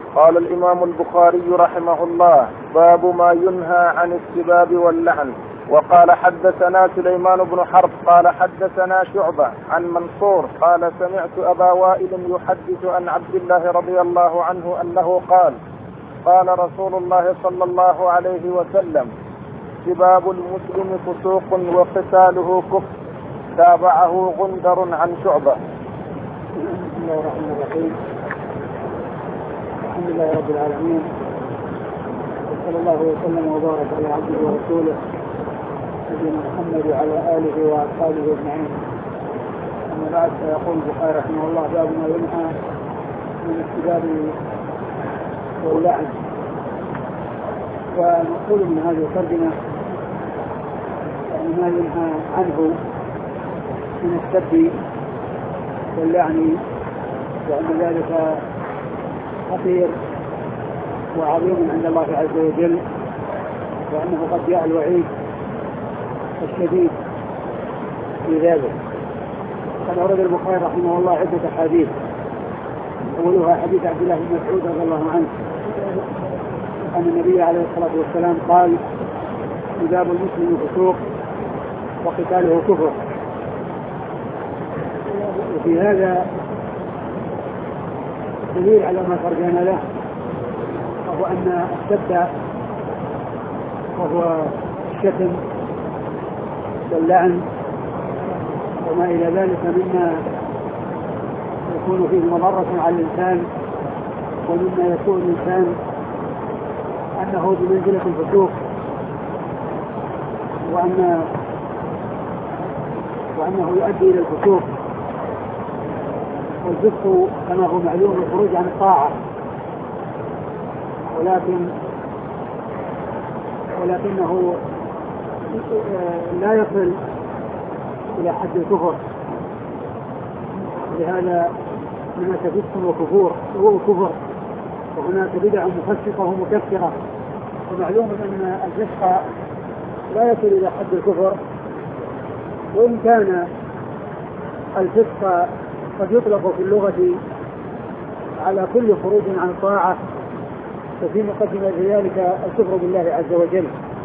قال الإمام البخاري رحمه الله: باب ما ينهى عن السباب واللعن. وقال: حدثنا سليمان بن حرب قال حدثنا شعبة عن منصور قال: سمعت أبا وائل يحدث عن عبد الله رضي الله عنه أنه قال: قال رسول الله صلى الله عليه وسلم: سباب المسلم فسوق وقتاله كفر. تابعه غندر عن شعبة. بسم الله الرحمن الرحيم. الحمد لله رب العالمين، وصلى الله وسلم وبارك على عبده ورسوله نبينا محمد وعلى آله وأصحابه أجمعين. أما بعد، فيقول البخاري رحمه الله: باب ما ينهى من السباب واللعن. ونقول من هذه الترجمة يعني ما ينهى عنه من السب واللعن، وأن ذلك خطير وعظيم عند الله عز وجل، وأنه قد جاء الوعيد الشديد في ذلك. قد أورد البخاري رحمه الله عدة أحاديث، أولها حديث عبد الله بن مسعود رضي الله عنه أن النبي عليه الصلاة والسلام قال: سباب المسلم فسوق وقتاله كفر. وفي هذا دليل على ما ترجمنا له، وهو أن السب وهو الشتم واللعن وما إلى ذلك مما يكون فيه مضرة على الإنسان، ومما يكون الإنسان أنه بمنزلة الفسوق، وأنه يؤدي إلى الفسوق. والفسق كما هو معلوم الخروج عن الطاعة، ولكنه لا يصل إلى حد الكفر. لهذا هناك فسق وكفر، وهناك بدع مفسقة ومكفرة. ومعلوم أن الفسق لا يصل إلى حد الكفر، وإن كان الفسق قد يطلق في اللغة على كل خروج عن الطاعة، وفي مقدمة ذلك الكفر بالله عز وجل.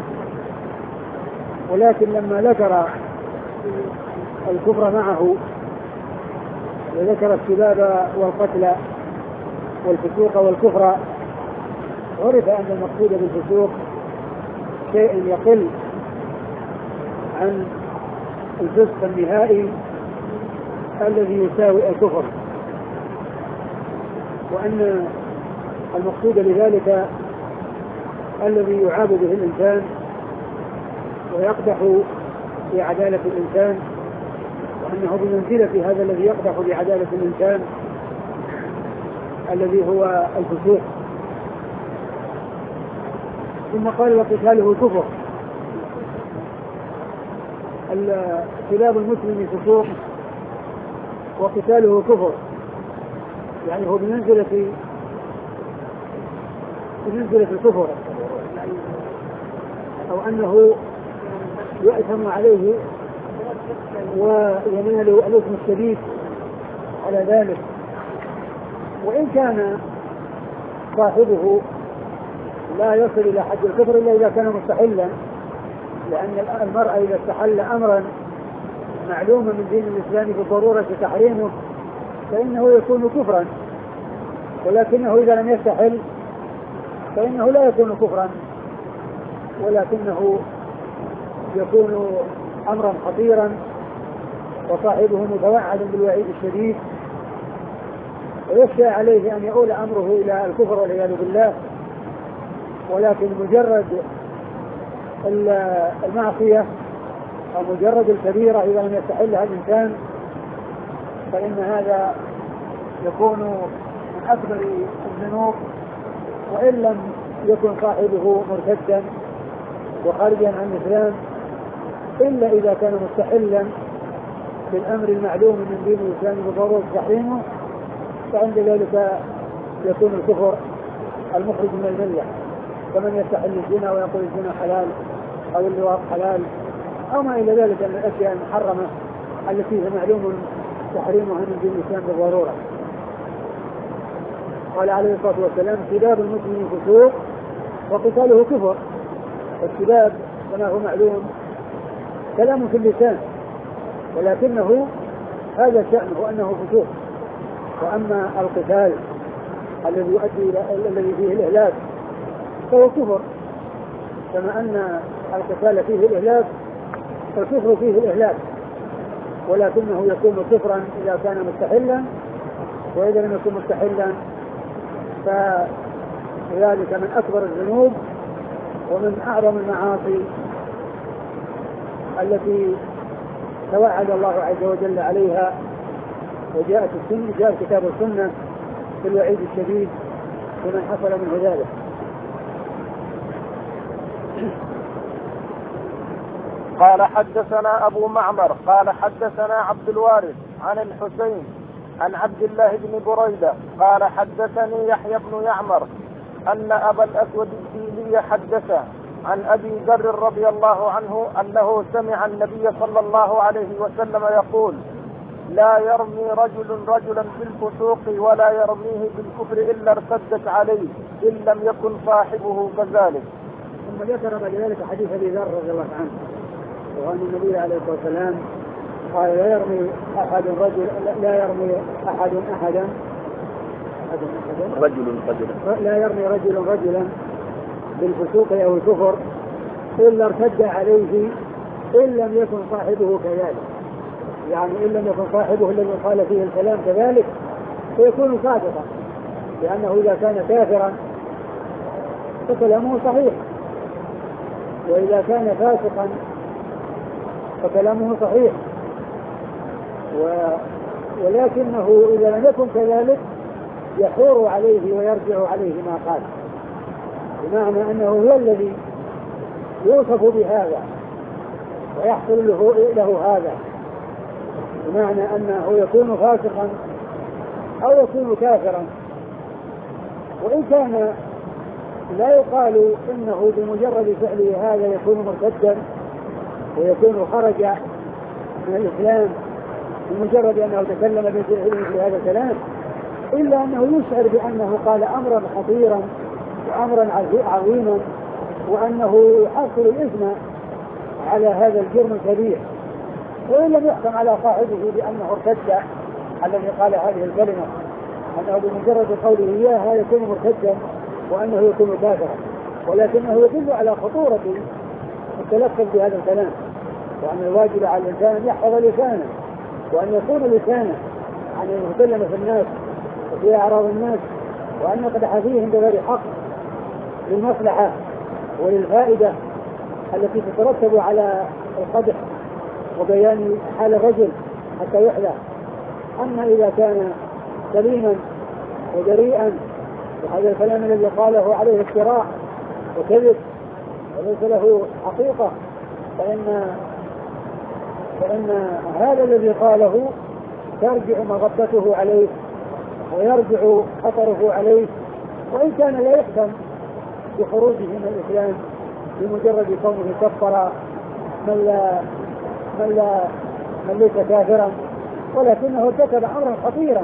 ولكن لما ذكر الكفر معه وذكر السباب والقتل والفسوق والكفر، عرف أن المقصود بالفسوق شيء يقل عن الفسق النهائي الذي يساوي الكفر، وأن المقصود بذلك الذي يعاب به الإنسان ويقدح في عدالة الإنسان، وأنه بمنزلة هذا الذي يقدح بعدالة الإنسان الذي هو الفسوق. ثم قال: وقتاله كفر. سباب المسلم فسوق وقتاله كفر، يعني هو بمنزلة الكفر، أو أنه يؤثم عليه وينال الإثم الشديد على ذلك. وإن كان صاحبه لا يصل إلى حد الكفر إلا إذا كان مستحلا، لأن المرء إذا استحل أمرا معلوما من دين الإسلام بالضرورة تحريمه فإنه يكون كفرا، ولكنه إذا لم يستحل فإنه لا يكون كفرا، ولكنه يكون أمرا خطيرا وصاحبه متوعد بالوعيد الشديد، ويخشى عليه أن يؤول أمره إلى الكفر والعياذ بالله. ولكن مجرد المعصية أو مجرد الكبيرة إذا لم يستحلها الإنسان فإن هذا يكون من أكبر الذنوب، وإن لم يكن صاحبه مرتدا وخارجا عن الإسلام إلا إذا كان مستحلا بالأمر المعلوم من دين الإسلام بضرورة تحريمه، فعند ذلك يكون الكفر المخرج من الملة، كمن يستحل الزنا ويقول الزنا حلال أو اللواط حلال أو ما إلى ذلك من الأشياء المحرمة التي هي معلوم تحريمها من دين الإسلام بالضرورة. قال عليه الصلاة والسلام سباب المسلم فسوق وقتاله كفر. السباب كما هو معلوم كلام في اللسان، ولكنه هذا شأنه أنه فسوق. وأما القتال الذي يؤدي الذي فيه الإهلاك فهو كفر، كما أن القتال فيه الإهلاك فالكفر فيه الإهلاك، ولكنه يكون كفرا إذا كان مستحلا، وإذا لم يكن مستحلا فذلك من أكبر الذنوب ومن أعظم المعاصي التي توعد الله عز وجل عليها. وجاءت السنة، جاء كتاب السنة في الوعيد الشديد لمن حصل منه ذلك. قال حدثنا أبو معمر قال حدثنا عبد الوارث عن الحسين عن عبد الله بن بريدة قال حدثني يحيى بن يعمر أن أبا الأسود الديلي حدثه عن أبي ذر رضي الله عنه أنه سمع النبي صلى الله عليه وسلم يقول: لا يرمي رجل رجلا بالفسوق ولا يرميه بالكفر إلا ارتدت عليه إن لم يكن صاحبه كذلك. ثم ذكر بعد ذلك حديث أبي ذر رضي الله عنه وأن النبي عليه الصلاة والسلام قال: لا يرمي أحد لا يرمي رجل رجلا بالفسوق أو الكفر إلا ارتد عليه إن لم يكن صاحبه كذلك. يعني إن لم يكن صاحبه الذي قال فيه الكلام كذلك فيكون صادقا، لأنه إذا كان كافرا فكلامه صحيح، وإذا كان فاسقا فكلامه صحيح، ولكنه إذا لم يكن كذلك يحور عليه ويرجع عليه ما قال، بمعنى أنه هو الذي يوصف بهذا ويحصل له هذا، بمعنى أنه يكون فاسقا أو يكون كافرا. وإن كان لا يقال إنه بمجرد فعله هذا يكون مرتدا ويكون خرج من الإسلام بمجرد أنه تكلم بفعله في هذا الكلام، إلا أنه يشعر بأنه قال أمرا خطيرا وأمرا عظيما، وأنه يحصل الإثم على هذا الجرم الكبير، وإن لم يحكم على صاحبه بأنه ارتد الذي قال هذه الكلمة، أنه بمجرد قوله إياها يكون مرتدا وأنه يكون كافرا، ولكنه يدل على خطورة التلفظ بهذا الكلام، وأن الواجب على الإنسان أن يحفظ لسانه، وأن يكون لسانه عن أن يتكلم في الناس وفي أعراض الناس، وأن يقدح فيهم بغير حق للمصلحة وللفائدة التي تترتب على القدح وبيان حال الرجل حتى يحذى. أما إذا كان سليما وجريئا وهذا الكلام الذي قاله عليه افتراء وكذب وليس له حقيقة، فإن هذا الذي قاله ترجع مغبته عليه ويرجع خطره عليه، وإن كان لا يحكم بخروجه من الإسلام بمجرد كونه كفر من ليس كافرا، ولكنه ارتكب أمرا خطيرا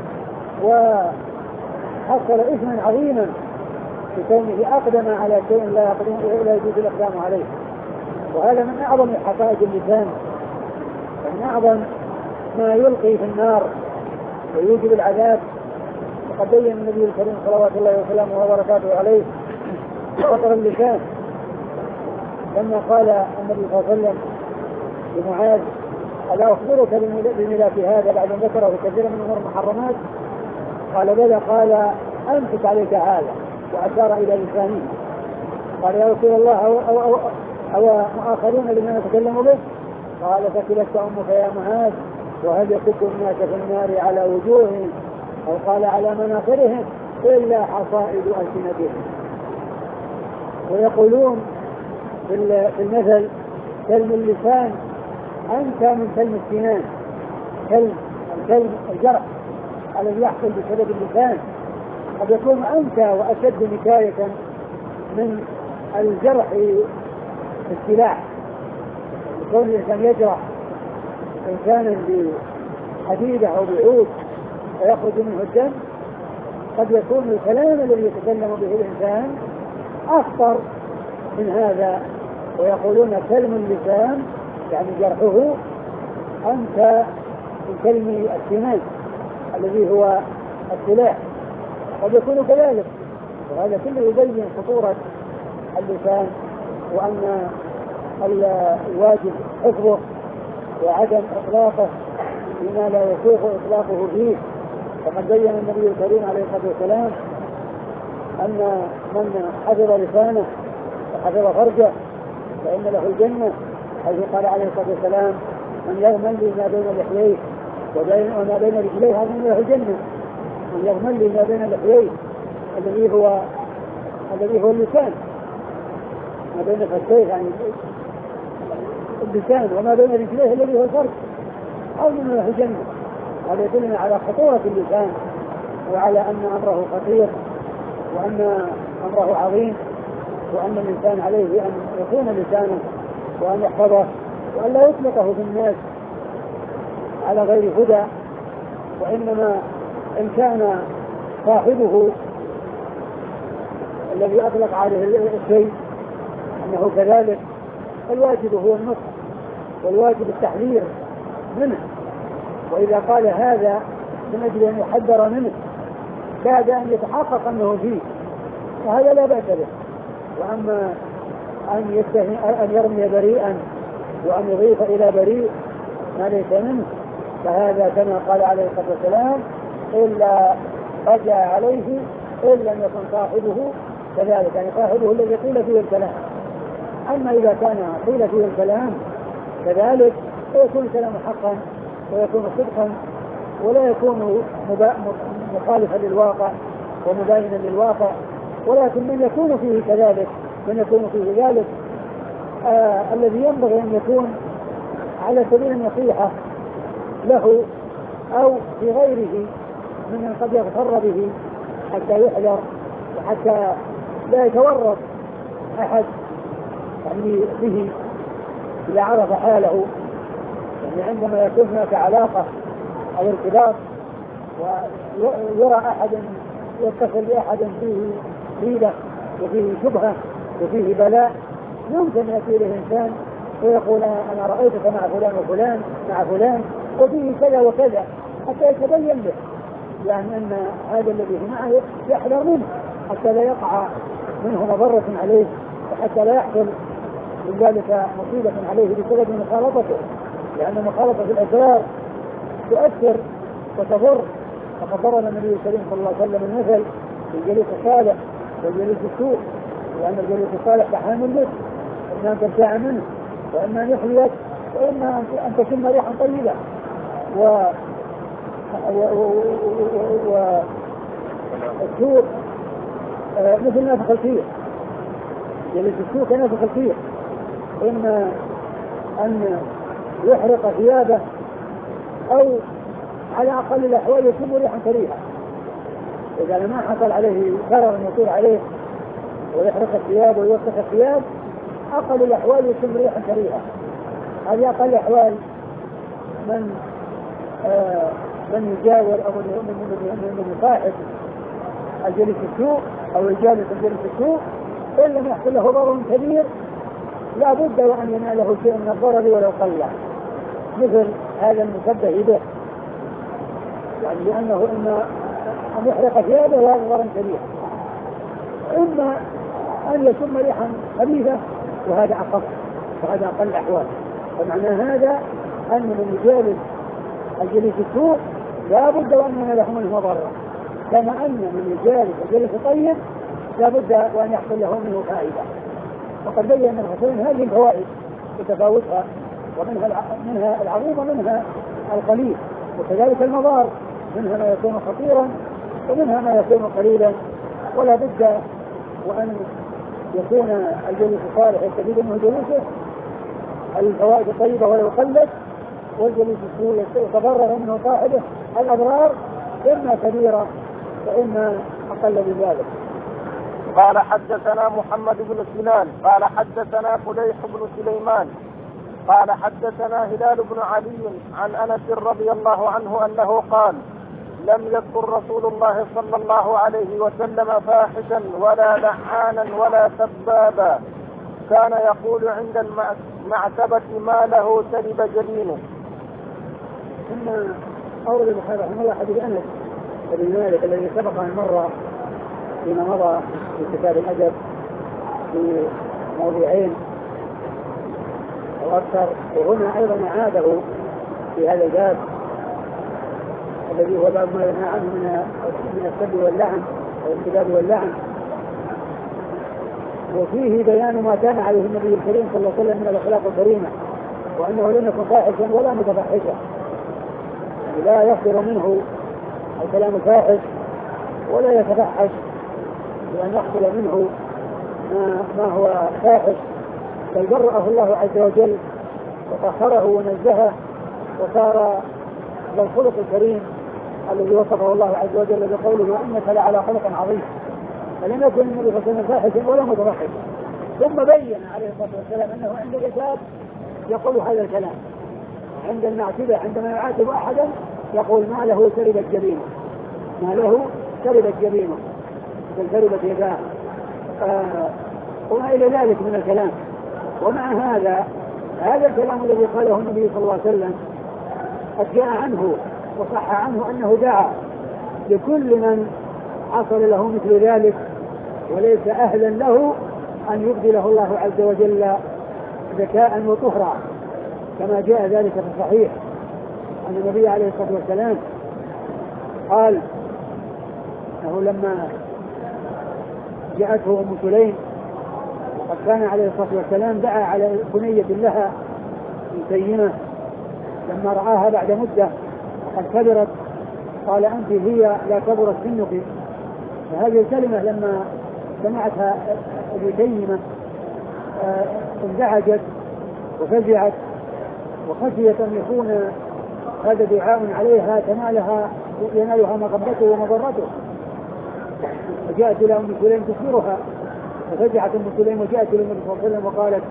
وحصل إثما عظيما بكونه أقدم على شيء لا يجوز الإقدام عليه. وهذا من أعظم حقائق اللسان، ومن أعظم ما يلقي في النار ويوجب العذاب. وقد بين النبي الكريم صلوات الله وسلامه وبركاته عليه خطر اللسان، لما قال النبي صلى الله عليه وسلم لمعاذ: ألا أخبرك بملاك هذا بعد أن ذكره كثيرا من أمور المحرمات؟ قال: بلى. قال: أمسك عليك هذا، وأشار إلى لسانه. قال: يا رسول الله أو آخرون لما نتكلم به؟ قال: فكلت أمك يا معاذ، وهل يكب الناس في النار على وجوههم أو قال على مناخرهم إلا حصائد ألسنتهم. ويقولون في المثل: كلم اللسان أنت من كلم السنان. كلم الجرح الذي يحصل بسبب اللسان قد يكون أنكى وأشد نكاية من الجرح في السلاح. يكون الإنسان يجرح إنسانا بحديدة أو بعود فيخرج منه الدم، وقد يكون الكلام الذي يتكلم به الإنسان أخطر من هذا، ويقولون كلم اللسان يعني جرحه أنت من كلم السنان الذي هو السلاح، قد يكون كذلك. وهذا كله يبين خطورة اللسان، وأن الواجب حفظه وعدم إطلاقه بما لا يسوغ إطلاقه فيه. فقد بين النبي الكريم عليه الصلاة والسلام أن من حفظ لسانه وحفظ فرجه فإن له الجنة، حيث قال عليه الصلاة والسلام من يغمل لي ما بين لحييه وما بين رجليه هذا له الجنة. من يغمل لي ما بين لحييه الذي هو اللسان، ما بين فسيه يعني اللسان، وما بين رجليه الذي هو الفرج هذا له الجنة. هذا يدلنا على خطورة اللسان وعلى أن أمره خطير وأن أمره عظيم، وأن الإنسان عليه أن يكون لسانه وأن يحفظه وأن لا يطلقه في الناس على غير هدى. وإنما إن كان صاحبه الذي أطلق عليه الشيء أنه كذلك الواجب هو النصح والواجب التحذير منه، وإذا قال هذا من أجل أن يحذر منه بعد أن يتحقق أنه فيه فهذا لا بأس به. وأما أن يرمي بريئا وأن يضيف إلى بريء ما ليس منه فهذا كما قال عليه الصلاة والسلام إلا رجع عليه إن لم يكن صاحبه كذلك، يعني صاحبه الذي قيل فيه الكلام. أما إذا كان قيل فيه الكلام كذلك فيكون الكلام حقا ويكون صدقا ولا يكون مخالفا للواقع ومباينا للواقع، ولكن من يكون فيه كذلك من يكون فيه ذلك الذي ينبغي أن يكون على سبيل النصيحة له أو في غيره من قد يغتر به حتى يحذر وحتى لا يتورط أحد يعني به إذا عرف حاله. يعني عندما يكون هناك علاقة أو ارتباط ويرى أحد يتصل بأحد فيه ريبة وفيه شبهة وفيه بلاء يمكن يأتي له إنسان ويقول أنا رأيتك مع فلان وفلان مع فلان وفيه كذا وكذا حتى يتبين له يعني أن هذا الذي معه يحذر منه حتى لا يقع منه مضرة عليه وحتى لا يحصل من ذلك مصيبة عليه بسبب مخالطته، لأن مخالطة الأسرار تؤثر وتضر. فقد ضرب النبي الكريم صلى الله عليه وسلم المثل بالجليس الصالح والجليس السوء، لأن الجليس الصالح كحامل المسك، إما أن ترتاع منه وإما أن يحليك وإما أن تشم ريحا طيبة والسوء مثل نافخ الكير، جليس السوء كنافخ الكير، إما أن يحرق ثيابه أو على أقل الأحوال يشم ريحا كريهة. إذا ما حصل عليه ضرر يطول عليه ويحرق الثياب ويوسخ الثياب أقل الأحوال يشم ريحا كريهة. هذه أقل أحوال من يجاور أو من يصاحب الجليس السوء أو الجالس الجليس السوء إن لم يحصل له ضرر كبير لا بد وأن يناله شيء من الضرر ولو قل، مثل هذا المشبه به، يعني لأنه إما أن يحرق ثيابه وهذا ضرر كبير، إما أن يشم ريحا خبيثة وهذا أخف وهذا أقل الأحوال. فمعنى هذا أن من يجالس الجليس السوء لا بد وأن يناله منه ضرر، كما أن من يجالس الجليس الطيب لا بد وأن يحصل له منه فائدة. وقد بين الحسين هذه الفوائد بتفاوتها، ومنها العظيم ومنها القليل، وكذلك المضار منها ما يكون خطيرا ومنها ما يكون قليلا. ولا بد وأن يكون الجليس الصالح يستفيد منه جلوسه الفوائد الطيبة ولو قلت، والجليس السوء يتضرر منه صاحبه الأضرار إما كبيرة وإما أقل من ذلك. قال حدثنا محمد بن سنان قال حدثنا فليح بن سليمان قال حدثنا هلال بن علي عن أنس رضي الله عنه أنه قال لم يذكر رسول الله صلى الله عليه وسلم فاحشا ولا لعانا ولا سبابا، كان يقول عند المعتبة ما له ترب جبينه. ثم أورد البخاري رحمه الله حديث أنس بن مالك الذي سبق أن مر فيما مضى في كتاب الأدب في موضوعين أو أكثر، وهنا أيضا عاده في هذا الباب الذي هو باب ما ينهى عنه من السب واللعن أو السباب واللعن، وفيه بيان ما كان عليه النبي الكريم صلى الله عليه وسلم من الأخلاق الكريمة، وأنه لم يكن فاحشا ولا متفحشا، لا يصدر منه الكلام الفاحش ولا يتفحش بأن يحصل منه ما هو فاحش، بل برأه الله عز وجل وطهره ونزهه وصار ذا الخلق الكريم الذي وصفه الله عز وجل بقوله إنك لعلى خلق عظيم. فلم يكن النبي صلى الله عليه وسلم فاحشا ولا متفحشا. ثم بين عليه الصلاة والسلام أنه عند العتاب يقول هذا الكلام، عند المعتبة عندما يعاتب أحدا يقول ما له تربت جبينه، ما له تربت جبينه، بل تربت يداه، وما إلى ذلك من الكلام. ومع هذا الكلام الذي قاله النبي صلى الله عليه وسلم قد جاء عنه وصح عنه أنه دعا لكل من حصل له مثل ذلك وليس أهلا له أن يبدله الله عز وجل ذكاء وطهرا، كما جاء ذلك في الصحيح أن النبي عليه الصلاة والسلام قال أنه لما جاءته أم سليم وقد كان عليه الصلاة والسلام دعا على بنية لها مسيمة لما رآها بعد مدة وقد كبرت قال أنت هي لا كبرت سنك. فهذه الكلمة لما سمعتها مسيمة انزعجت وفزعت وخشيت أن يكون هذا دعاء عليها ينالها مغبته ومضرته، فجاءت إلى أم سليم تخبرها، ففزعت أم سليم وجاءت إلى النبي صلى الله عليه وسلم وقالت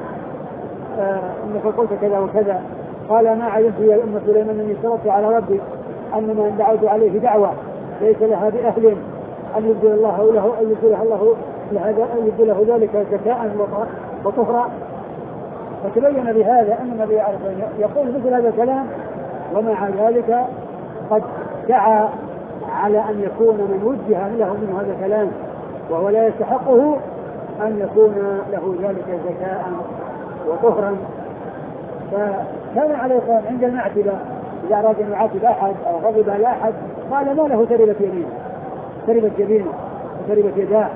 إنك قلت كذا وكذا. قال ما علمت يا أم سليم أنني اشترطت على ربي أنما دعوت عليه دعوة ليس لها بأهل أن يبدل الله له أن يبدله الله لهذا أن يبدله ذلك زكاء وطهرا. فتبين بهذا أن النبي عليه الصلاة والسلام يقول مثل هذا الكلام، ومع ذلك قد دعا على أن يكون من وجه له من هذا الكلام وهو لا يستحقه أن يكون له ذلك زكاء وطهرا. فكان عليه الصلاة والسلام عند المعتبة إذا أراد أن يعاتب أحد أو غضب على أحد قال ما له تربت يمينه، تربت جبينه وتربت يداه،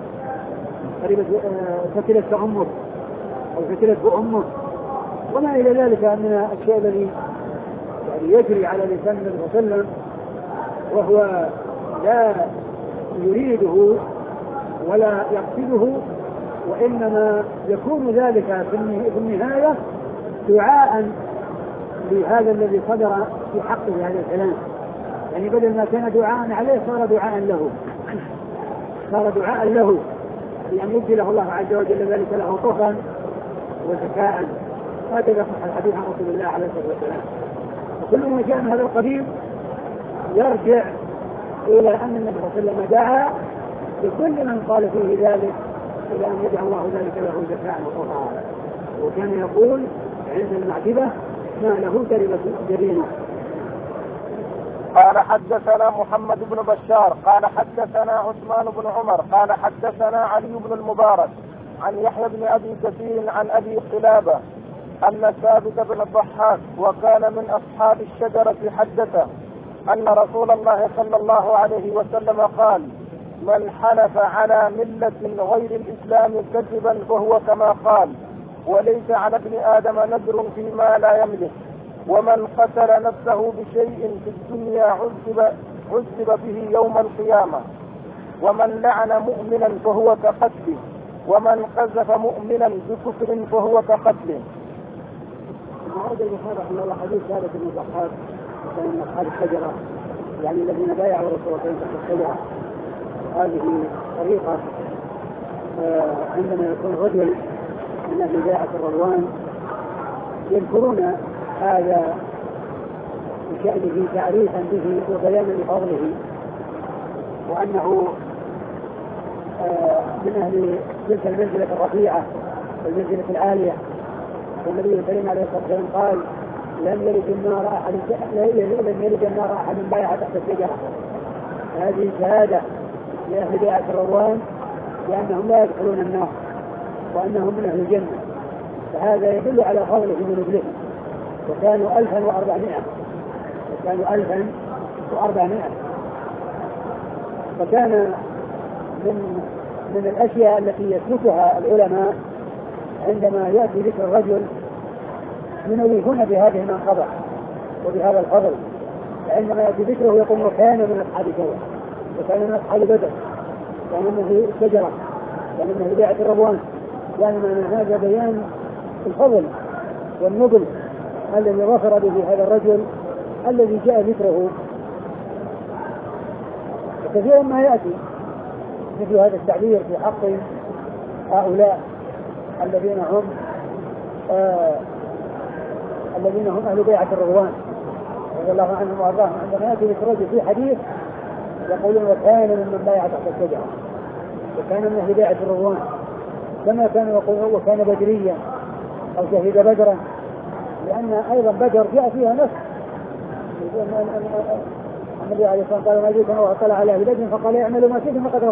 فتلت أمه أو فتلت أمه، وما إلى ذلك من الشيء الذي يعني يجري على لسان النبي صلى الله عليه وسلم وهو لا يريده ولا يقصده، وإنما يكون ذلك في النهاية دعاء لهذا الذي صدر في حقه هذا الكلام، يعني بدل ما كان دعاء عليه صار دعاء له، صار دعاء له بأن يبدله الله عز وجل ذلك له طهرا وزكاء. هكذا صح الحديث عن رسول الله عليه الصلاة والسلام. وكل ما جاء من هذا القبيل يرجع إلى أن النبي صلى الله عليه وسلم دعا لكل من قال فيه ذلك إلى أن يجعل الله ذلك له زكاء وطهرا، وكان يقول عند المعتبة ما له تربت جبينه. قال حدثنا محمد بن بشار قال حدثنا عثمان بن عمر قال حدثنا علي بن المبارك عن يحيى بن أبي كثير عن أبي قلابة أن ثابت بن الضحاك وكان من أصحاب الشجرة حدثه أن رسول الله صلى الله عليه وسلم قال من حلف على ملة غير الإسلام كذبا فهو كما قال، وليس على ابن آدم نذر فيما لا يملك، ومن قتل نفسه بشيء في الدنيا عذب به يوم القيامة، ومن لعن مؤمنا فهو كقتله، ومن قذف مؤمنا بكفر فهو كقتله. أرد البخاري رحمه الله حديث ثابت بن الضحاك من أصحاب الشجرة، يعني الذين بايعوا رسول الله تحت الشجرة. هذه طريقة عندما يكون رجل من أهل بيعة الرضوان يذكرون هذا بشأنه تعريفا به وبيانا لفضله، وأنه من أهل تلك المنزلة الرفيعة والمنزلة العالية. والنبي الكريم عليه الصلاة والسلام قال: لم يلج النار أحد بايع تحت الشجرة. هذه شهادة لأهل بيعة الرضوان بأنهم لا يدخلون النار وأنهم من أهل الجنة، فهذا يدل على فضله ونبله. وكانوا 1400 فكان من الأشياء التي يسلكها العلماء عندما يأتي ذكر الرجل ينوهون بهذه المنقبة وبهذا الفضل. فعندما يأتي ذكره يقول: وكان من أصحاب كذا، وكان من أصحاب بدر، كان من الشجرة، كان من بيعة الرضوان. يعني من هذا بيان الفضل والنبل الذي ظفر به هذا الرجل الذي جاء ذكره. وكثيرا ما يأتي مثل هذا التعبير في حق هؤلاء الذين هم أهل بيعة الرضوان رضي الله عنهم وأرضاهم. عندما يأتي ذكر الرجل في حديث يقولون: وكان من بايع تحت الشجرة، وكان من أهل بيعة الرضوان، كما كانوا يقولون وكان بدريا أو شهد بدرا، لأن أيضا بدر جاء فيها نص. النبي عليه الصلاة والسلام قال: ما جئتم وطلع على أهل بدر فقال: اعملوا ما شئتم فقد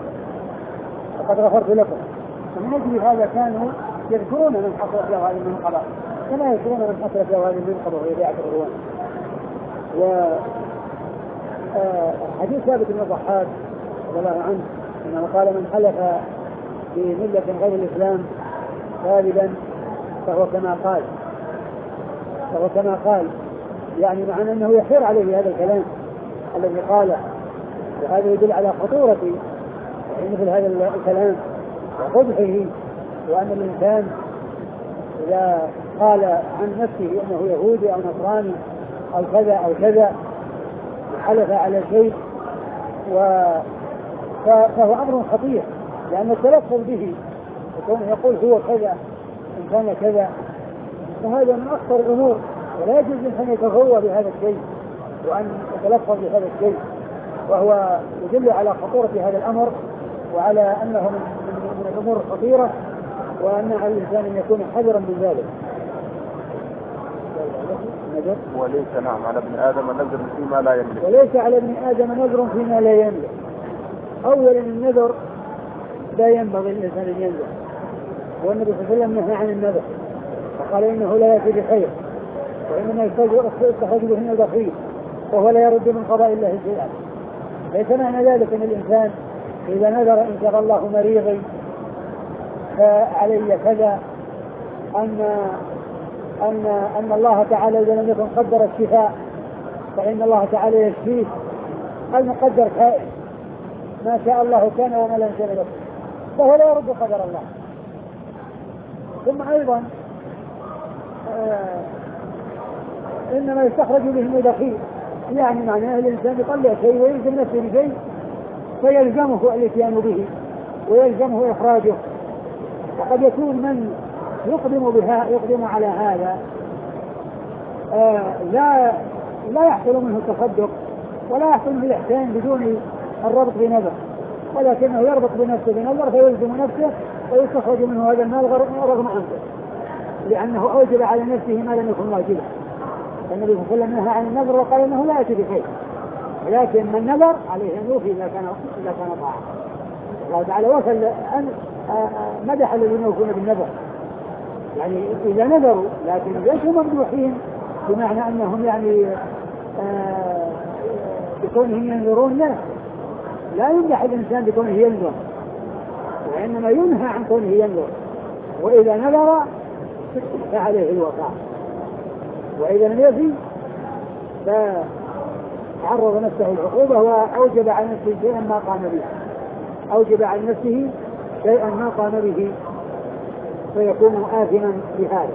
غفرت لكم. فمن أجل هذا كانوا يذكرون من حصلت له هذه المنقبة كما يذكرون من حصلت له هذه المنقبة وهي بيعة الرضوان. وحديث ثابت بن الضحاك رضي الله عنه أنه قال: من حلف بملة غير الإسلام كاذبا فهو كما قال، يعني معنى أنه يحير عليه هذا الكلام الذي قاله. وهذا يدل على خطورة مثل هذا الكلام وقبحه، وأن الإنسان إذا قال عن نفسه أنه يهودي أو نصراني أو كذا أو كذا حلف على شيء فهو أمر خطير، لأن التلفظ به وكونه يقول هو كذا إن كان كذا فهذا من أخطر الأمور، ولا يجوز أن يتغوى بهذا الشيء وأن يتلفظ بهذا الشيء، وهو يدل على خطورة هذا الأمر وعلى أنه من الأمور الخطيرة، وأن على الإنسان أن يكون حذرا من ذلك. وليس على ابن آدم نذر فيما لا يملك. وليس على ابن آدم نذر فيما لا يملك. أولا النذر لا ينبغي الإنسان أن ينذر، والنبي صلى الله عليه وسلم نهى عن النذر فقال: إنه لا يأتي بخير، وإنما يستخرج به من البخيل، وهو لا يرد من قضاء الله شيئا. ليس معنى ذلك أن الإنسان إذا نذر إن شاء الله مريضي فعلي كذا أن الله تعالى إذا لم يكن قدر الشفاء فإن الله تعالى يشفيه. المقدر كائن، ما شاء الله كان وما لم يشاء له، فهو لا يرد قدر الله. ثم أيضا إنما يستخرج به من البخيل، يعني معناه الإنسان يطلع شيء ويلزم نفسه بشيء فيلزمه الاتيان به ويلزمه إخراجه. وقد يكون من يقدم على هذا لا يحصل منه التصدق ولا يحصل منه الإحسان بدون الربط بنذر، ولكنه يربط بنفسه بنذر فيلزم نفسه ويستخرج منه هذا المال رغم عنه، لأنه أوجب على نفسه ما لم يكن واجبا. فالنبي صلى الله عليه وسلم نهى عن النذر وقال إنه لا يأتي بخير، ولكن من نذر عليه أن يوفي إذا كان طاعة. الله تعالى وصل مدح الذين يوفون بالنذر، يعني إذا نذروا لكن ليسوا ممدوحين بمعنى أنهم يعني بكونهم ينذرون، لا يمدح الإنسان بكونه ينذر، وإنما ينهى عن كونه ينذر. وإذا نذر فعليه الوفاء، وإذا لم يفي فعرض نفسه العقوبة وأوجب على نفسه شيئا ما قام به فيكون آثما بهذا.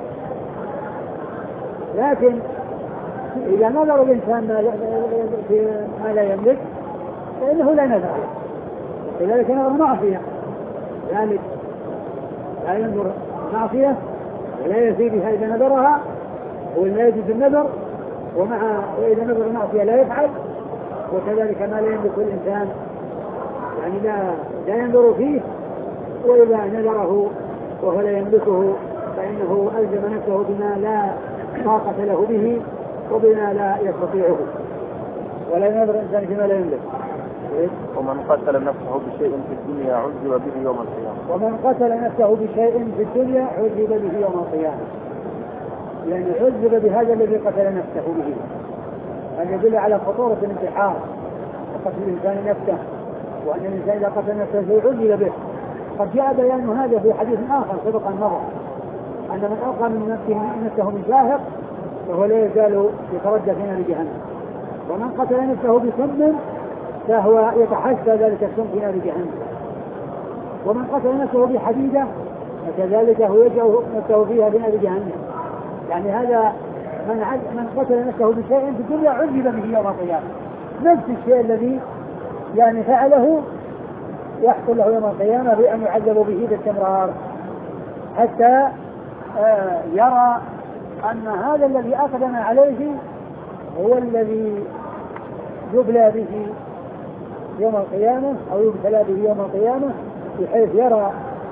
لكن إذا نظر الإنسان ما لا يملك فإنه لا نذر، لذلك نظر معصية، ذلك لا ينظر معصية ولا يزيد بها إذا نذرها ولا يجوز النذر وإذا نظر المعصية لا يفعل، وكذلك ما لا يملك الإنسان يعني لا ينظر فيه، وإذا نظره وهو لا يملكه فإنه ألزم نفسه بما لا طاقة له به وبما لا يستطيعه، ولا ينظر الإنسان فيما لا يملك. ومن قتل نفسه بشيء في الدنيا عذب به يوم القيامة. ومن قتل نفسه بشيء في الدنيا عذب به يوم القيامة، يعني عذب بهذا الذي قتل نفسه به. هذا يدل على خطورة الانتحار وقتل الإنسان نفسه، وأن الإنسان إذا قتل نفسه عذب به. قد جاء بيان هذا في حديث آخر سبق النظر، أن من ألقى من نفسه من شاهق فهو لا يزال يتردى في نار جهنم، ومن قتل نفسه بسم فهو يتحسى ذلك السم في نار جهنم، ومن قتل نفسه بحديدة فكذلك هو يجعل نفسه فيها في نار جهنم. يعني هذا من قتل نفسه بشيء في الدنيا عذب به يوم القيامة، نفس الشيء الذي يعني فعله يحصل له يوم القيامة بأن يعذب به باستمرار حتى يرى أن هذا الذي أقدم عليه هو الذي يبلى به يوم القيامة أو يبتلى به يوم القيامة، بحيث يرى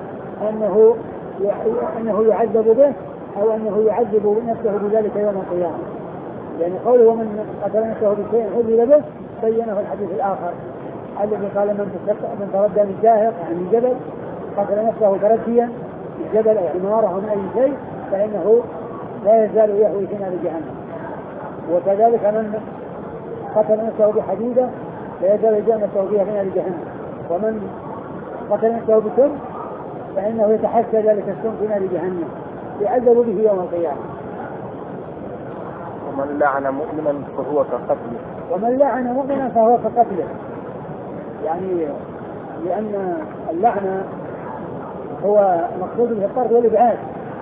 أنه يعذب به أو أنه يعذب نفسه بذلك يوم القيامة. يعني قوله ومن قتل نفسه بشيء عذب به بينه الحديث الآخر الذي قال من تردى من شاهق عن الجبل قتل نفسه ترديا من الجبل أو عمارة من أي شيء فإنه لا يزال يهوي في نار جهنم. وكذلك من قتل نفسه بحديدة لا يزال يجعل نفسه فيها في نار جهنم. ومن قتل نفسه بسم فإنه يتحسى ذلك السم في نار جهنم يعذب به يوم القيامة. ومن لعن مؤمنا فهو كقتله. ومن لعن مؤمنا فهو كقتله، يعني لأن اللعنة هو مقصود به الطرد والإبعاد،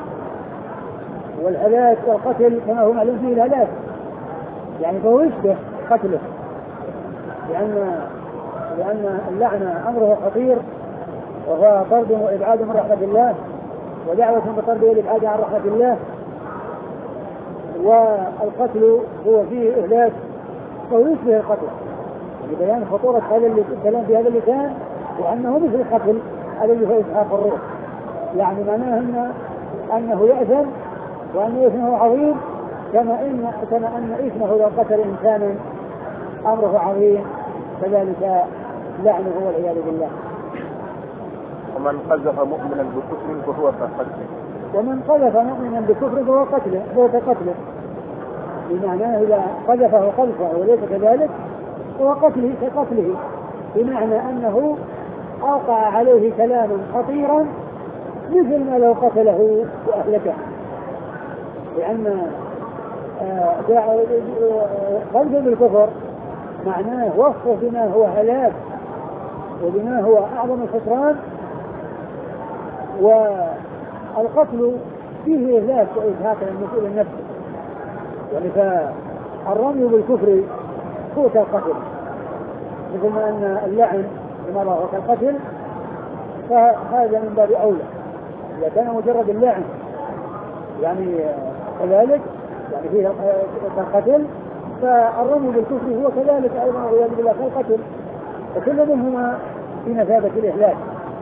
والهلاك والقتل كما هو معلوم فيه الهلاك، يعني فهو يشبه قتله، لأن اللعنة أمره خطير، وهو طرد وإبعاد من رحمة الله، ودعوة بالطرد والإبعاد عن رحمة الله. والقتل هو فيه إهلاك فهو يشبه القتل، لبيان خطورة هذا الكلام في هذا اللسان، وأنه مثل القتل الذي هو إسحاق الروح، يعني معناه أنه يأثم وأن إثمه عظيم، كما أن إثمه لو قتل إنسانا أمره عظيم، كذلك لعنه والعياذ بالله. ومن قذف مؤمنا بكفر فهو كقتله. ومن قذف مؤمنا بكفر فهو كقتله، بمعنى إذا قذفه قذفه وليس كذلك هو قتله كقتله، بمعنى أنه أوقع عليه كلاما خطيرا مثل ما لو قتله وأهلكه، لأن قذف بالكفر معناه وصفه بما هو هلاك وبما هو أعظم الخسران، والقتل فيه إهلاك وإزهاق للمسؤول النفسي، فالرمي بالكفر هو كالقتل، مثل ما أن اللعن بما هو كالقتل، فهذا من باب أولى. إذا كان مجرد اللعن يعني كذلك يعني فيه كالقتل، فالرمي بالكفر هو كذلك أيضا والعياذ بالله كالقتل، وكل منهما في مثابة الإهلاك.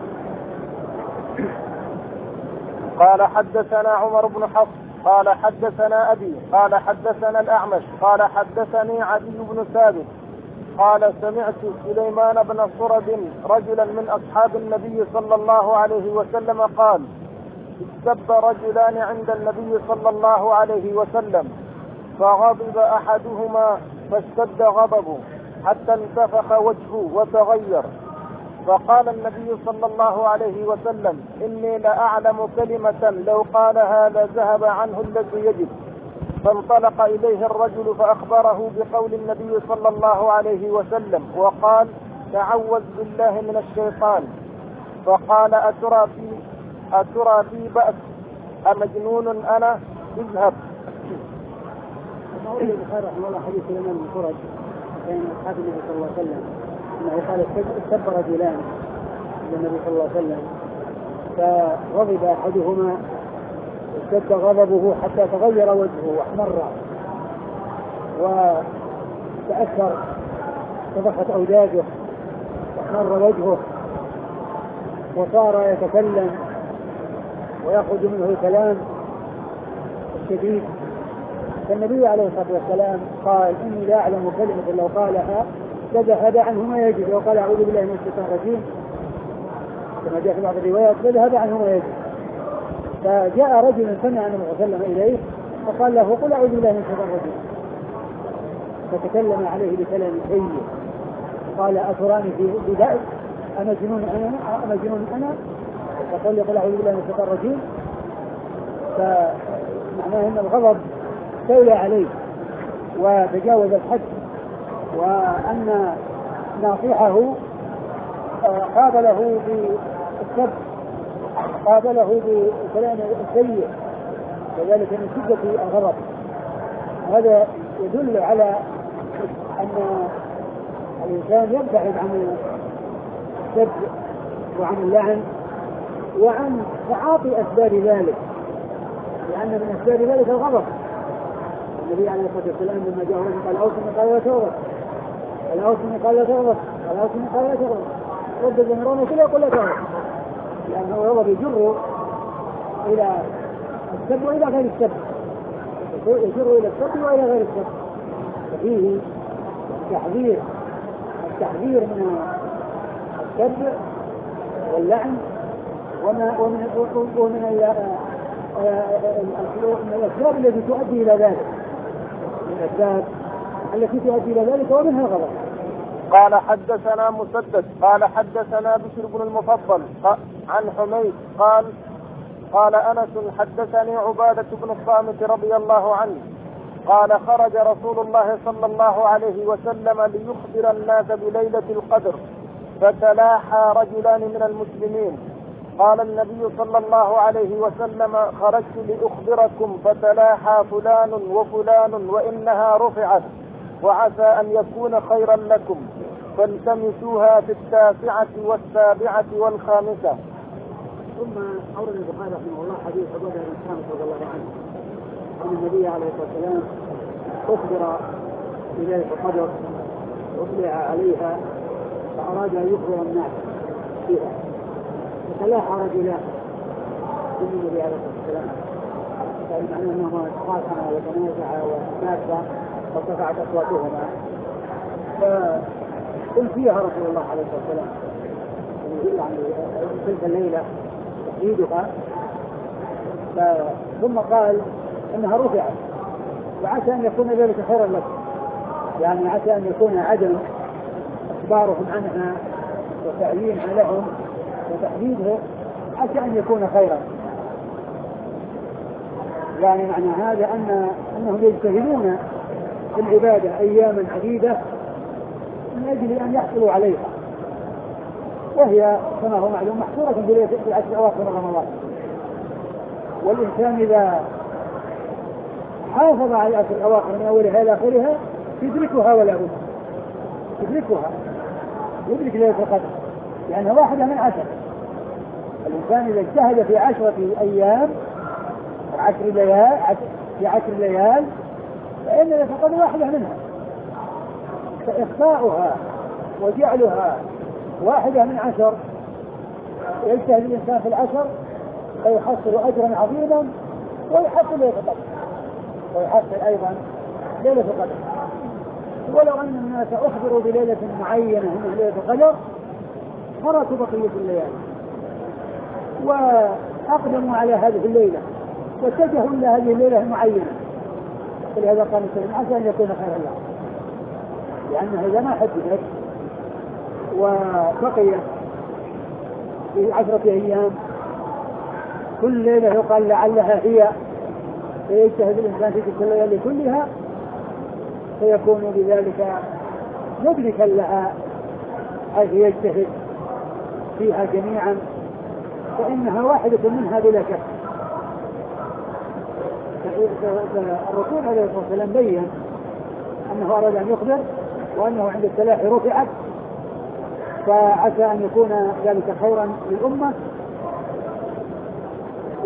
قال حدثنا عمر بن حفص قال حدثنا أبي قال حدثنا الأعمش قال حدثني عدي بن ثابت قال سمعت سليمان بن صرد رجلا من أصحاب النبي صلى الله عليه وسلم قال استب رجلان عند النبي صلى الله عليه وسلم فغضب أحدهما فاشتد غضبه حتى انتفخ وجهه وتغير، فقال النبي صلى الله عليه وسلم إني لأعلم كلمة لو قالها لذهب عنه الذي يجب. فانطلق إليه الرجل فأخبره بقول النبي صلى الله عليه وسلم وقال تعوذ بالله من الشيطان. فقال أترى في بأس أمجنون أنا؟ اذهب. قال البخاري رحمه الله حديث سليمان بن صرد بين أصحاب النبي صلى الله عليه وسلم أنه قال استب رجلان للنبي صلى الله عليه وسلم فغضب أحدهما اشتد غضبه حتى تغير وجهه واحمر، وتأثر تضخت أوداجه واحمر وجهه وصار يتكلم ويخرج منه الكلام الشديد. فالنبي عليه الصلاة والسلام قال إني لا أعلم كلمة لو قالها لذهب عنه ما يجد، وقال أعوذ بالله من الشيطان الرجيم كما جاء في بعض الروايات لذهب عنه ما يجد. فجاء رجل سمع النبي صلى الله عليه وسلم إليه فقال له قل أعوذ بالله من الشيطان الرجيم، فتكلم عليه بكلام سيء قال أتراني في بأس أمجنون أنا فقال لي قل أعوذ بالله من الشيطان الرجيم. فمعناه أن الغضب استولى عليه وتجاوز الحد، وأن ناصحه قابله بالسب قابله بكلام السيء، وذلك من شدة الغضب. هذا يدل على أن الإنسان يبتعد عن السب وعن اللعن وعن تعاطي أسباب ذلك، لأن من أسباب ذلك الغضب. النبي عليه الصلاة والسلام لما جاء رجل قال أوصني قال لا تغضب، قال أوصني قال لا تغضب، قال أوصني قال لا تغضب، رد الزمرون كله يقول لا تغضب، لأنه الغضب يجر إلى السب وإلى غير السب، يجر إلى السب وإلى غير السب. ففيه التحذير من السب واللعن ومن الأسباب التي تؤدي إلى ذلك، الأسباب التي تؤدي إلى ذلك ومنها الغضب. قال حدثنا مسدد قال حدثنا بشر بن المفضل عن حميد قال أنس حدثني عبادة بن الصامت رضي الله عنه قال خرج رسول الله صلى الله عليه وسلم ليخبر الناس بليلة القدر، فتلاحى رجلان من المسلمين. قال النبي صلى الله عليه وسلم خرجت لأخبركم فتلاحى فلان وفلان وإنها رفعت وعسى أن يكون خيرا لكم، فالتمسوها في 9 و7 و5. ثم أورد البخاري رحمه الله حديث عبادة بن الصامت رضي الله عنه أن النبي عليه الصلاة والسلام أخبر بليلة القدر وأطلع عليها فأراد أن يخبر الناس فيها، فتلاحى رجلان من النبي عليه الصلاة والسلام، يعني معناه أنهما تخاصما وتنازعا وتنافسا فارتفعت أصواتهما، فقل فيها رسول الله عليه الصلاة والسلام يعني تلك الليلة تحديدها، ثم قال إنها رفعت وعسى أن يكون ذلك خيرا لكم، يعني عسى أن يكون عدم إخبارهم عنها وتعيينها لهم وتحديدها عسى أن يكون خيرا. يعني معنى هذا أنهم يجتهدون في العبادة أياما عديدة من أجل أن يحصلوا عليها، وهي كما هو معلوم محصورة في العشر الأواخر من رمضان، والإنسان إذا حافظ على العشر الأواخر من أولها إلى آخرها يدركها ولا بد يدرك ليلة القدر، لأنها واحدة من 10. الإنسان إذا اجتهد في 10 أيام 10 ليال فإن ليلة القدر واحدة منها، فإخفاؤها وجعلها واحدة من 10 يجتهد الإنسان في 10 فيحصل أجرا عظيما ويحصل ليلة القدر ويحصل أيضا ليلة القدر. ولو أن الناس أخبروا بليلة معينة من ليلة القدر تركوا بقية الليالي وأقدموا على هذه الليلة واتجهوا إلى هذه الليلة المعينة، فلهذا قال السلام عسى أن يكون خيرا له، لأنها إذا ما حدثت وبقيت في 10 أيام كل ليلة يقال لعلها هي، فيجتهد الإنسان في تلك الليالي كلها فيكون بذلك مدركا لها حيث يجتهد فيها جميعا، فإنها واحدة منها بلا شك. الرسول عليه الصلاة والسلام بين أنه أراد أن يخبر وأنه عند التلاحي رفعت، فعسى أن يكون ذلك خيرا للأمة.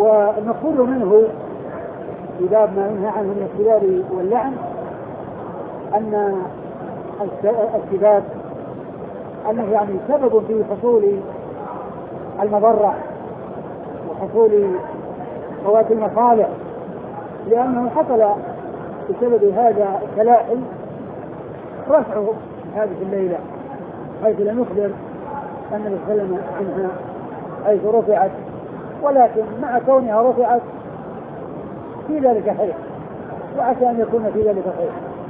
والمقصود منه في باب ما ينهى عنه من السباب واللعن أن السباب أنه يعني سبب في حصول المضرة وحصول فوات المصالح، لأنه حصل بسبب هذا التلاحم رفع هذه الليلة، حيث لم يخبر النبي صلى الله عليه وسلم عنها حيث رفعت، ولكن مع كونها رفعت في ذلك خير، وعسى أن يكون في ذلك خير.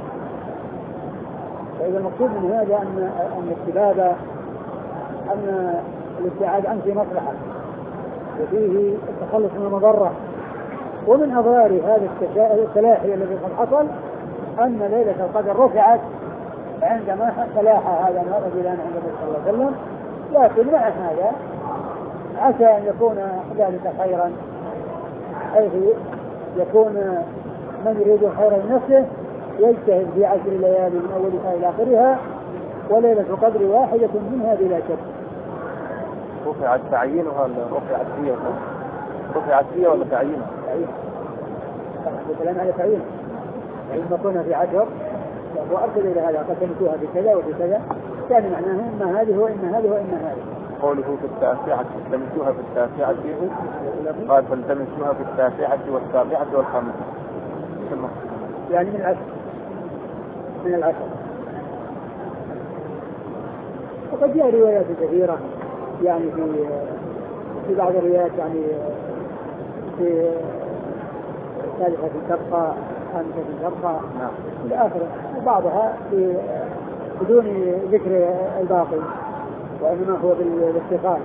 فإذا المقصود من هذا أن السباب أن الابتعاد عنه في مصلحة وفيه التخلص من المضرة. ومن أضرار هذا التلاحي الذي قد حصل أن ليلة القدر رفعت عندما تلاحى هذا الرجلان عند النبي صلى الله عليه وسلم، لكن مع هذا عسى أن يكون ذلك خيرا، حيث يكون من يريد خيرا لنفسه يجتهد في 10 ليالي من أولها إلى آخرها، وليلة القدر واحدة منها بلا شك. رفعت تعيينها ولا رفعت فيها؟ رفعت فيها ولا تعيينها؟ تعيين. الكلام على تعيين. يعني ما كنا في 10 وأرسل إلى هذا قسمتوها بكذا وبكذا، كان معناه إما هذه وإما هذه وإما هذه. قوله في التاسعة فالتمسوها في التاسعة قال فالتمسوها في التاسعة والسابعة والخامسة، يعني من العشر. وقد جاء روايات كثيرة يعني في بعض الروايات يعني في ثالثة تبقى، خامسة تبقى إلى آخره، وبعضها بدون ذكر الباقي، وإنما هو بالاستقامة.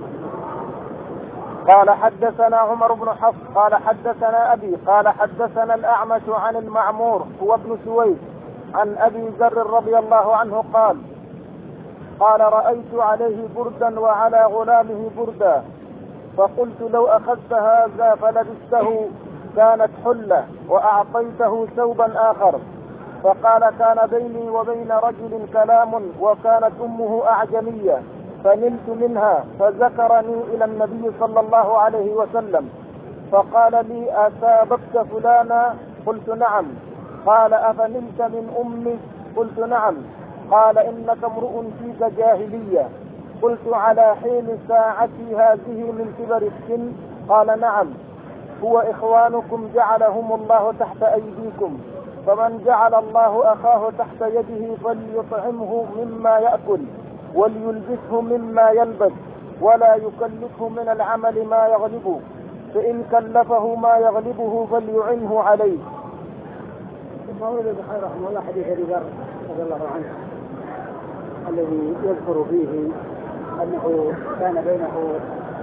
قال حدثنا عمر بن حفص قال حدثنا أبي قال حدثنا الأعمش عن المعمور هو ابن سويد عن أبي ذر رضي الله عنه قال رأيت عليه بردا وعلى غلامه بردا، فقلت لو أخذت هذا فلبسته كانت حلة وأعطيته ثوبا آخر. فقال كان بيني وبين رجل كلام وكانت أمه أعجمية فنلت منها، فذكرني إلى النبي صلى الله عليه وسلم فقال لي أسابقت فلانا؟ قلت نعم. قال أفنلت من أمي؟ قلت نعم. قال إنك امرؤ فيك جاهلية. قلت على حين ساعتي هذه من كبر السن؟ قال نعم. هو إخوانكم جعلهم الله تحت أيديكم، فمن جعل الله أخاه تحت يده فليطعمه مما يأكل وليلبسه مما يلبس ولا يكلفه من العمل ما يغلبه، فإن كلفه ما يغلبه فليعنه عليه. ثم ورد البخاري رحمه الله حديث أبي ذر رضي الله عنه الذي يذكر فيه أنه كان بينه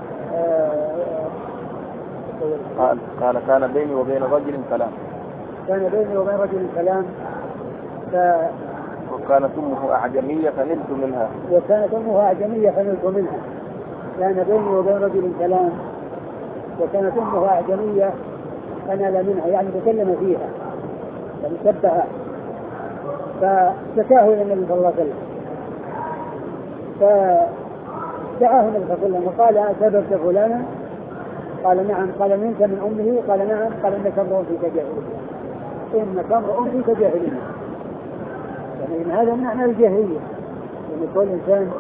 قال كان بيني وبين رجل كلام، كان بيني وبين رجل كلام وكانت أمه أعجمية فنلت منها، وكانت أمه أعجمية فنلت منها. كان بيني وبين رجل كلام وكانت أمه أعجمية فنال منها، يعني تكلم فيها فنسبها، فشكاه إلى النبي صلى الله عليه وسلم، فدعاه النبي صلى الله عليه وسلم وقال أسببت فلانا؟ قال نعم. قال منك من أمه؟ قال نعم. قال إنك امرؤ فيك جاهلية، إنك امرؤ فيك جاهلية. يعني إن هذا معنى الجاهلية، يعني كل إنسان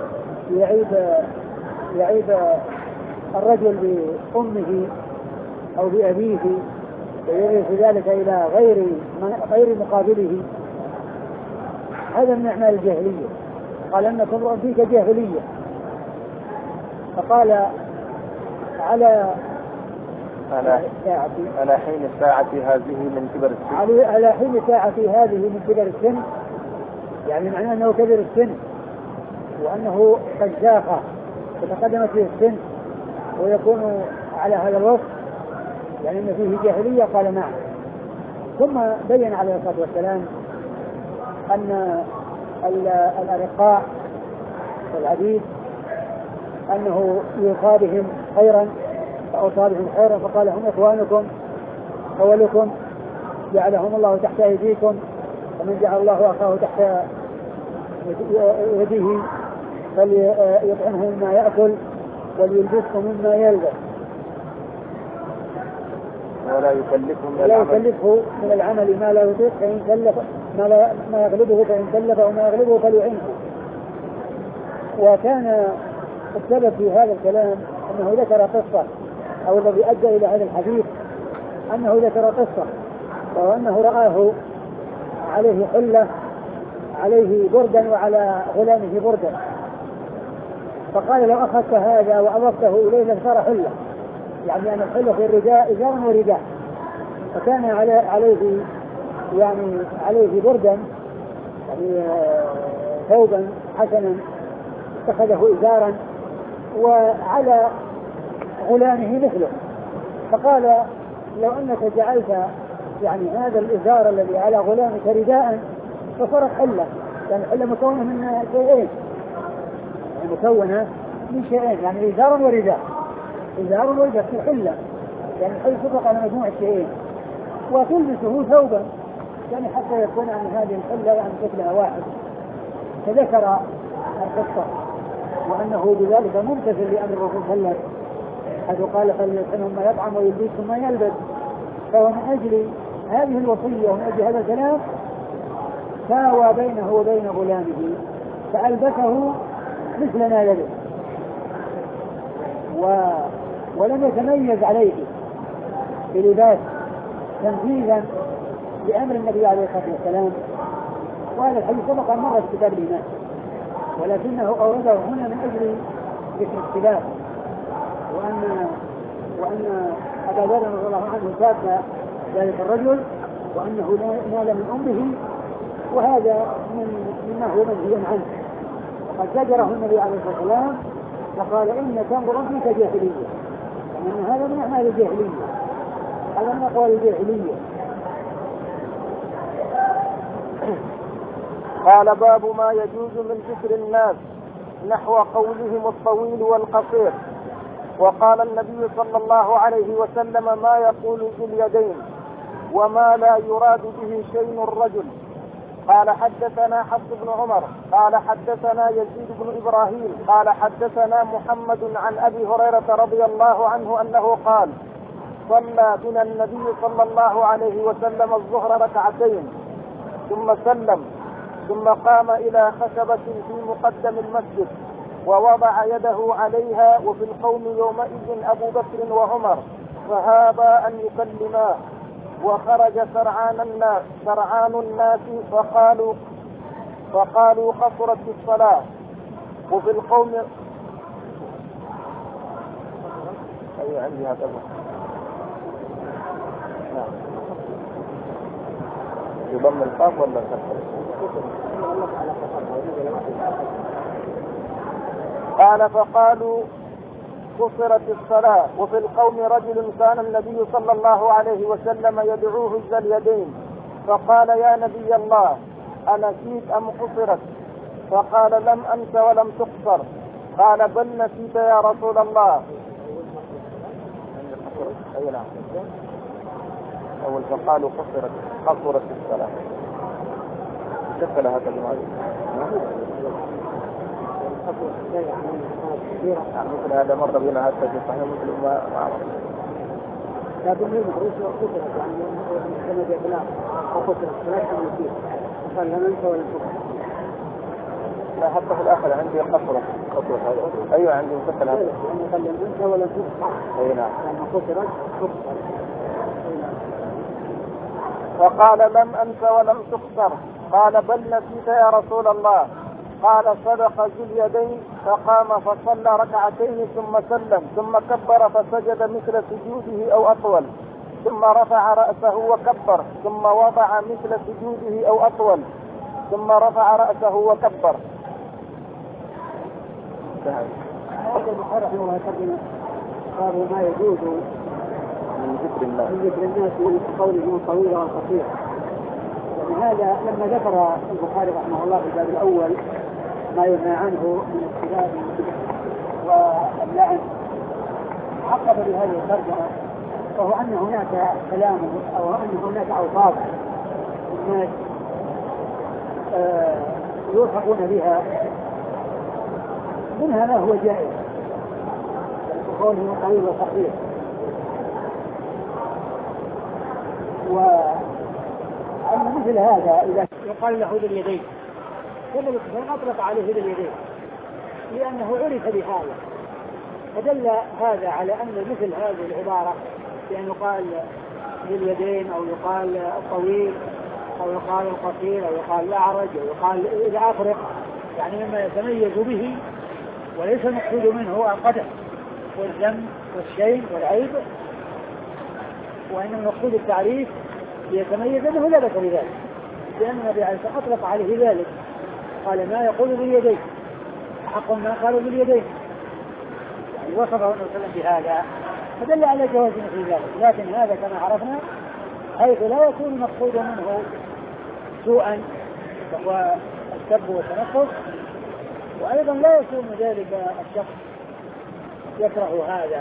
يعيب الرجل بأمه أو بأبيه ويرث ذلك إلى غير مقابله، هذا من معنى الجاهلية. قال إنك امرؤ فيك جاهلية. فقال على حين الساعة هذه من كبر السن، على حين الساعة هذه من كبر السن، يعني معناه أنه كبر السن وأنه قد شاق وتقدمت به السن ويكون على هذا الوصف، يعني أن فيه جاهلية. قال نعم. ثم بين عليه الصلاة والسلام أن الأرقاء والعبيد أنه يوصى بهم خيرا فأوصى بهم خيرا، فقال هم إخوانكم أولكم جعلهم الله تحت أيديكم، ومن جعل الله أخاه تحت يده فليطعمه مما يأكل وليلبسه مما يلبس ولا يكلفه من العمل ما لا يطيق، فإن ما يغلبه فإن كلف وما يغلبه فليعنه. وكان السبب في هذا الكلام أنه ذكر قصة، أو الذي أدى إلى هذا الحديث أنه ذكر قصة، وهو أنه رآه عليه حلة، عليه بردا وعلى غلامه بردا، فقال لو أخذت هذا وأضفته إليه لصار حلة، يعني أن الحلة في الرداء إزار ورداء، فكان عليه يعني عليه بردا يعني ثوبا حسنا اتخذه إزارا، وعلى غلامه مثله، فقال لو أنك جعلت يعني هذا الإزار الذي على غلامك رداء فصارت حلة، يعني الحلة مكونة من شيئين، يعني مكونة من شيئين، يعني إزار ورداء، إزار ورداء في حلة، يعني الحلة تطلق على مجموعة شيئين، وتلبسه ثوبا يعني حتى يكون عن هذه الحلة يعني شكلها واحد. فذكر القصة وأنه بذلك ممتثل لأمر الرسول صلى الله عليه وسلم، حيث قال فليطعمهم ما يطعم ويلبسهم ما يلبس، فهو من أجل هذه الوصية ومن أجل هذا الكلام ساوى بينه وبين غلامه فألبسه مثل ما يلبس، ولم يتميز عليه بلباس تنفيذا لأمر النبي عليه الصلاة والسلام. وهذا الحديث سبق أن مر في كتاب الإيمان، ولكنه أورده هنا من أجل ذكر اختلاف، وأن أبا ذر رضي الله عنه شاب ذلك الرجل وأنه نال من أمه، وهذا مما هو منهي عنه، وقد زجره النبي عليه الصلاة والسلام فقال إن تنظر فيك جاهلية، يعني هذا من أعمال الجاهلية، هذا من أقوال الجاهلية. قال باب ما يجوز من ذكر الناس نحو قولهم الطويل والقصير. وقال النبي صلى الله عليه وسلم ما يقول ذو اليدين وما لا يراد به شيء الرجل. قال حدثنا حفص بن عمر قال حدثنا يزيد بن إبراهيم قال حدثنا محمد عن أبي هريرة رضي الله عنه أنه قال صلى بنا النبي صلى الله عليه وسلم الظهر ركعتين ثم سلم، ثم قام إلى خشبة في مقدم المسجد ووضع يده عليها، وفي القوم يومئذ أبو بكر وعمر فهابا أن يكلما، وخرج سرعان الناس فقالوا قصرت الصلاة، وفي القوم عندي هذا يضم القاف ولا كسر؟ قال فقالوا قصرت الصلاة، وفي القوم رجل كان النبي صلى الله عليه وسلم يدعوه ذا اليدين، فقال يا نبي الله أنسيت أم قصرت؟ فقال لم أنس ولم تقصر. قال بل نسيت يا رسول الله. أول فقالوا قصرت الصلاة. دخل هذا المعنى مثل هذا مرة بنا حتى في صحيح مسلم ما أعرف. لكن هي مخرجة قصرت يعني كما جاء بلا قصرت لا تنسيت قال لم أنس ولم تقصر. لا حتى في الآخر عندي قصرت أيوة عندي مثل هذا يعني قال لم أنس ولم تقصر. أي نعم. لما قصرت تقصر. فقال لم أنس ولم تقصر. قال بل نسيت يا رسول الله. قال صدق ذو اليدين. فقام فصلى ركعتين ثم سلم، ثم كبر فسجد مثل سجوده أو أطول، ثم رفع رأسه وكبر، ثم وضع مثل سجوده أو أطول، ثم رفع رأسه وكبر. هذا البخاري رحمه الله ترجمة باب ما يجوز من ذكر الناس من قولهم الطويل والقصير. يعني هذا لما ذكر البخاري رحمه الله في الباب الأول ما ينهى عنه من السباب واللعن، عقب بهذه الترجمة وهو أن هناك كلام أو أن هناك أوصاف الناس يلحقون بها، منها ما هو جائز قوله طويل وقصير، وأن مثل هذا إذا يقال له ذو اليدين، والنبي صلى الله عليه وسلم أطلق عليه ذو اليدين لأنه عرف بهذا، فدل هذا على أن مثل هذه العبارة بأن يقال ذو اليدين أو يقال الطويل أو يقال القصير أو يقال الأعرج أو يقال إلى آخره، يعني مما يتميز به وليس المقصود منه القدح والذم والشيء والعيب، وإن المقصود التعريف ليتميز به لا بأس بذلك، لأن النبي عليه الصلاة والسلام أطلق عليه ذلك، قال ما يقول باليدين حق ما قالوا باليدين، يعني وصفه النبي صلى الله عليه وسلم بهذا فدل على جواز مثل ذلك. لكن هذا كما عرفنا حيث لا يكون المقصود منه سوءا وهو السب والتنقص، وأيضا لا يكون ذلك الشخص يكره هذا.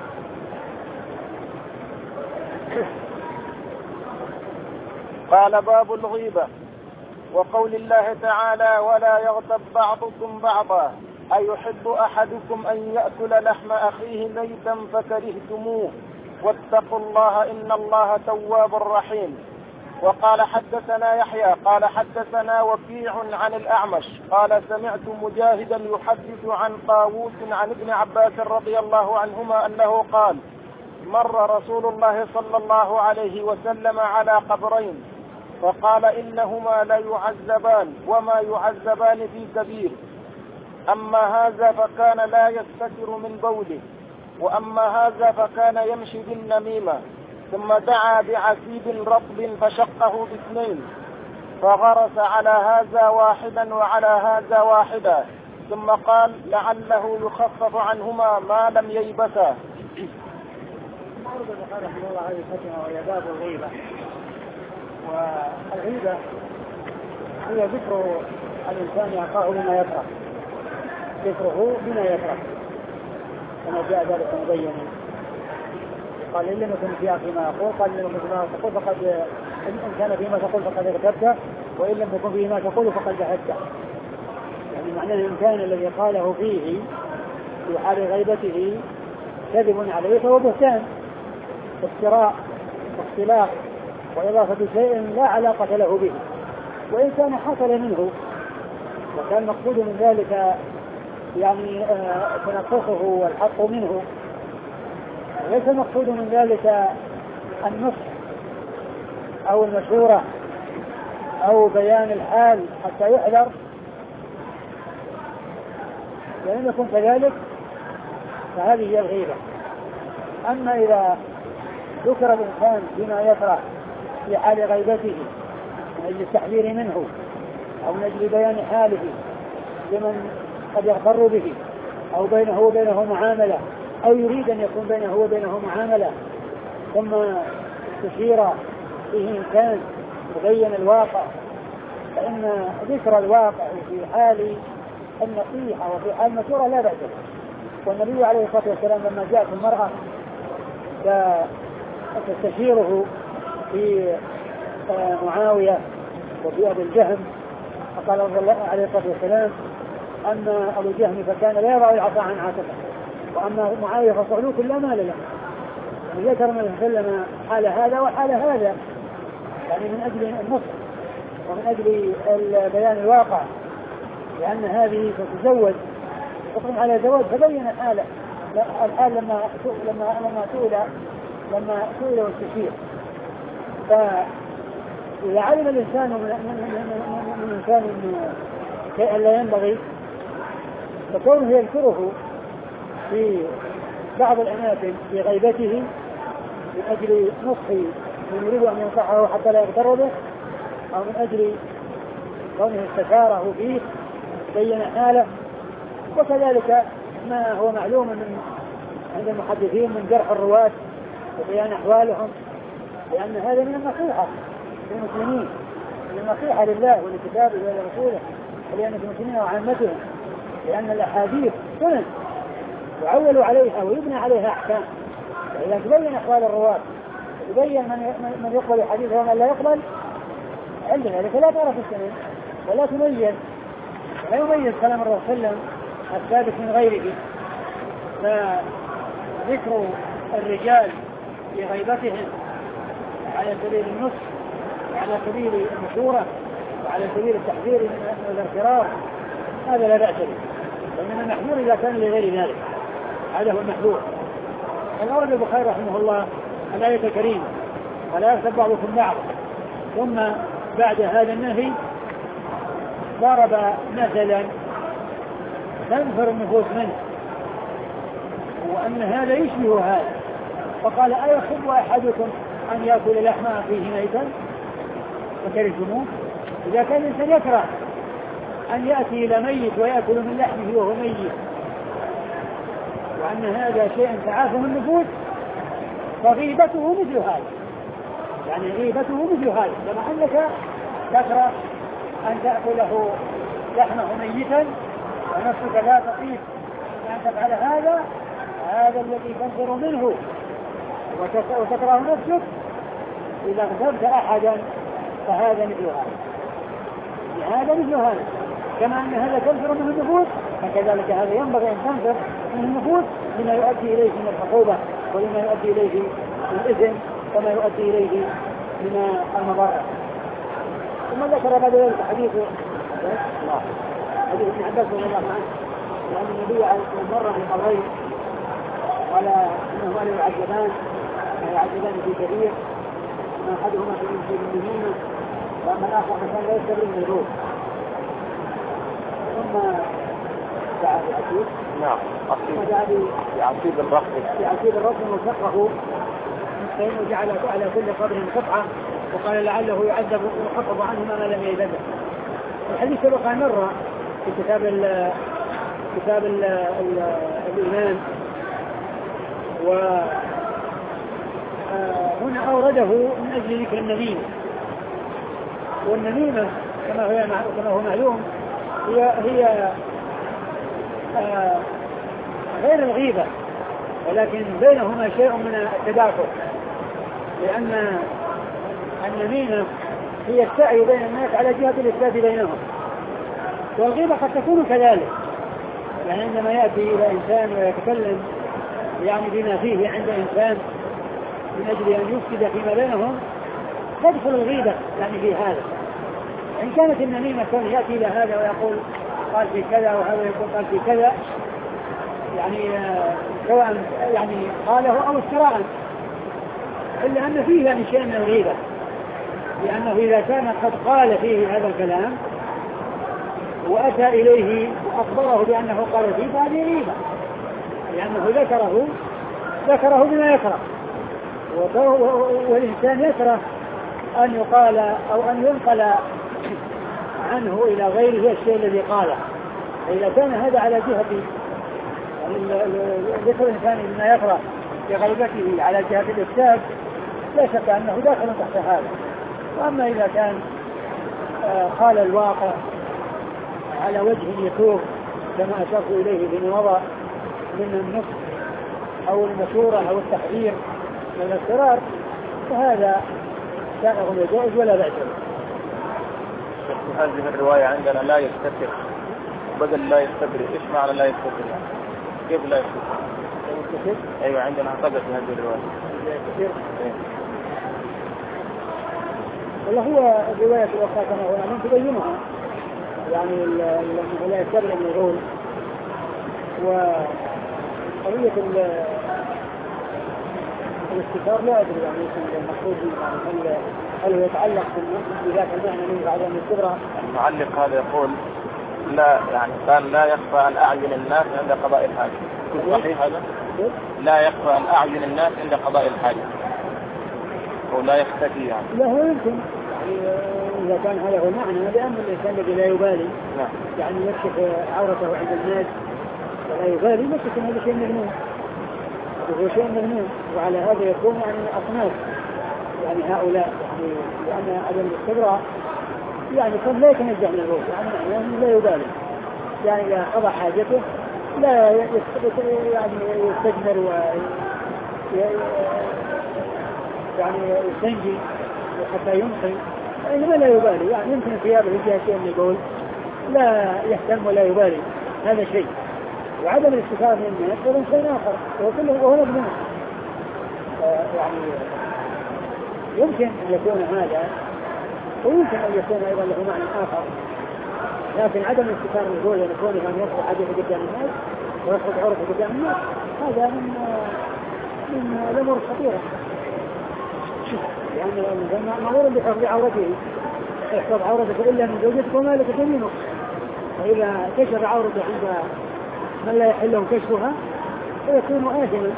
قال باب الغيبة. وقول الله تعالى ولا يغتب بعضكم بعضا أيحب أحدكم أن يأكل لحم أخيه ميتا فكرهتموه واتقوا الله إن الله تواب رحيم. وقال حدثنا يحيى قال حدثنا وكيع عن الأعمش قال سمعت مجاهدا يحدث عن طاووس عن ابن عباس رضي الله عنهما أنه قال مر رسول الله صلى الله عليه وسلم على قبرين فقال إنهما لا يعذبان وما يعذبان في كبير، أما هذا فكان لا يستتر من بوله وأما هذا فكان يمشي بالنميمة، ثم دعا بعسيب رطب فشقه باثنين فغرس على هذا واحدا وعلى هذا واحدا، ثم قال لعله يخفف عنهما ما لم ييبسا. وهي باب الغيبة. والغيبة هي ذكر الإنسان أخاه بما يكره، ذكره بما يكره كما جاء ذلك مبينا. قال إن لم يكن في أخي ما أقول قال إن لم يكن ما تقول فقد إن كان فيما تقول فقد اغتبته وإن لم يكن فيه ما تقول فقد جهدته. يعني معنى الإنسان الذي قاله فيه في حال غيبته كذب عليه فهو بهتان وافتراء واختلاق وإضافة شيء لا علاقة له به، وإن كان حصل منه وكان مقصود من ذلك يعني تنقصه والحق منه، ليس مقصود من ذلك النصح أو المشورة أو بيان الحال حتى يحذر، وإن يكن كذلك فهذه هي الغيبة. أما إذا ذكر الإنسان بما يكره في حال غيبته من أجل التحذير منه أو من أجل بيان حاله لمن قد يغتر به أو بينه وبينه معاملة أو يريد أن يكون بينه وبينه معاملة، ثم استشير فيه إنسان وبين الواقع، فإن ذكر الواقع في حال النصيحة وفي حال المشورة لا بأس. والنبي عليه الصلاة والسلام لما جاءت المرأة فتستشيره في معاوية وفي أبي الجهم، فقال الله عليه الصلاة والسلام أما أبو الجهم فكان لا يضع العصا عن عاتقه وأما معاوية فصعلوك لا مال له. يعني ذكر النبي صلى الله عليه وسلم حال هذا وحال هذا، يعني من أجل النصح ومن أجل بيان الواقع، لأن هذه تتزوج تقوم على زواج فبين حاله الحال لما سئل واستشير. فإذا علم الإنسان من إنسان شيئا لا ينبغي فكونه يذكره في بعض الأماكن في غيبته من أجل نصحه من يريد أن ينصحه حتى لا يغتر به، أو من أجل كونه استشاره فيه بين حاله، وكذلك ما هو معلوم من عند المحدثين من جرح الرواة وبيان أحوالهم، لأن هذا من النصيحة للمسلمين، من النصيحة لله ولكتابه ولرسوله ولأن المسلمين وعامتهم، لأن الأحاديث سنن يعول عليها ويبنى عليها أحكام، فإذا تبين أحوال الرواة وتبين من يقبل الحديث ومن لا يقبل عند ذلك لا تعرف السنن ولا تميز ولا يميز كلام الرسول صلى الله عليه وسلم الثابت من غيره. فذكر الرجال في غيبتهم على سبيل النصح وعلى سبيل المشورة وعلى سبيل التحذير من الاغترار هذا لا بأس به، وإنما المحذور إذا كان لغير ذلك، هذا هو المحذور. الأورد البخاري رحمه الله الآية الكريمة ولا يغتب بعضكم بعضا، ثم بعد هذا النهي ضرب مثلا تنفر النفوس منه وأن هذا يشبه هذا، فقال أيحب أحدكم أن يأكل لحم أخيه ميتا فكرهتموه؟ إذا كان الإنسان يكره أن يأتي إلى ميت ويأكل من لحمه وهو ميت وأن هذا شيء تعافه النفوس فغيبته مثل هذا، يعني غيبته مثل هذا، كما أنك تكره أن تأكله لحمه ميتا ونفسك لا تطيق أن تفعل هذا الذي تنفر منه وتكره نفسك، إذا اغتبت أحدا فهذا مثل هذا، كما أن هذا تنفر منه النفوس فكذلك هذا ينبغي أن تنفر منه النفوس لما يؤدي إليه من العقوبة ولما يؤدي إليه من الإثم وما يؤدي إليه من المضرة. ثم ذكر بعد ذلك حديث ابن عباس رضي الله عنه وأن النبي عليه الصلاة والسلام مر في قبرين قال إنهما يعذبان في كبير، ما أحدهما في المهمة وأما الآخر كان لا يستبر من الروح. ثم دعا بعتيب، نعم، بعتيب الرقم وشقه فإنه جعل على كل قبر قطعة وقال لعله يعذب ويخفض عنهما ما لم يذبح. الحديث سبق مرة في كتاب الإيمان، وهنا أورده من أجل ذكر النميمة، والنميمة كما هو معلوم هي غير الغيبة، ولكن بينهما شيء من التداخل، لأن النميمة هي السعي بين الناس على جهة الإفساد بينهم، والغيبة قد تكون كذلك، يعني عندما يأتي إلى إنسان ويتكلم يعني بما فيه عند إنسان من أجل أن يفسد فيما بينهم تدخل الغيبة يعني في هذا. إن كانت النميمة كون يأتي إلى هذا ويقول قال في كذا وهذا يقول قال في كذا، يعني سواء يعني قاله أو استراء، إلا أن فيه يعني شيء من الغيبة، لأنه إذا كان قد قال فيه هذا الكلام وأتى إليه وأخبره بأنه قال فيه فهذه غيبة، لأنه ذكره بما يكره، والإنسان يكره أن يقال أو أن ينقل عنه إلى غيره الشيء الذي قاله. إذا كان هذا على جهة ذكر الإنسان بما يكره بغيبته على جهة الإفساد لا شك أنه داخل تحت هذا. وأما إذا كان قال الواقع على وجه يتوب كما أشرت إليه في مضى من النصح أو المشورة أو التحذير من الاضطرار فهذا سائغ يجوز ولا بأس به. هذه الرواية عندنا لا يستتر بدل لا يستتر، إيش معنى لا يستتر؟ كيف لا يستتر؟ أيوة عندنا اعتقد في هذه الرواية لا يستتر. والله هو الرواية الأخرى كما هو من تبينها يعني لا يستتر من الغول، وقضية الاستتار لا أدري يعني المقصود يعني هل هو يتعلق بذاك المعنى من عدم الاستبراء؟ المعلق هذا يقول لا، يعني كان لا يخفى عن أعين الناس عند قضاء الحاجة. صحيح هذا؟ لا يخفى عن أعين الناس عند قضاء الحاجة، أو لا يختفي يعني. لا هو يمكن يعني إذا كان هذا هو المعنى، لأن الإنسان الذي لا يبالي يعني يكشف عورته عند الناس ولا يبالي يكشف هذا شيء مجنون، وهو شيء مجنون، وعلى هذا يكون يعني أصناف يعني هؤلاء يعني لأن عدم الاستبراء يعني كان لا يتنزه من الروح، يعني لا يبالي، يعني إذا قضى حاجته لا يعني يستجمر يعني يستنجي حتى ينقي، إنما لا يبالي، يعني يمكن ثيابه فيها شيء من القول لا يهتم ولا يبالي، هذا شيء. وعدم الاستفادة من الناس هو شيء آخر، وهو مجنون. يعني يمكن أن يكون هذا ويمكن أن يكون أيضا له معنى آخر، لكن عدم استثار الرجوع لكونه أن يصبح حديث قدام الناس ويخرج عورته قدام الناس هذا من الأمور الخطيرة، لأن الإنسان مأمور بحفظ عورته، احفظ عورتك إلا من زوجتك وما لك يمينك، فإذا كشف عورته عند من لا يحله كشفها فيكون آثما.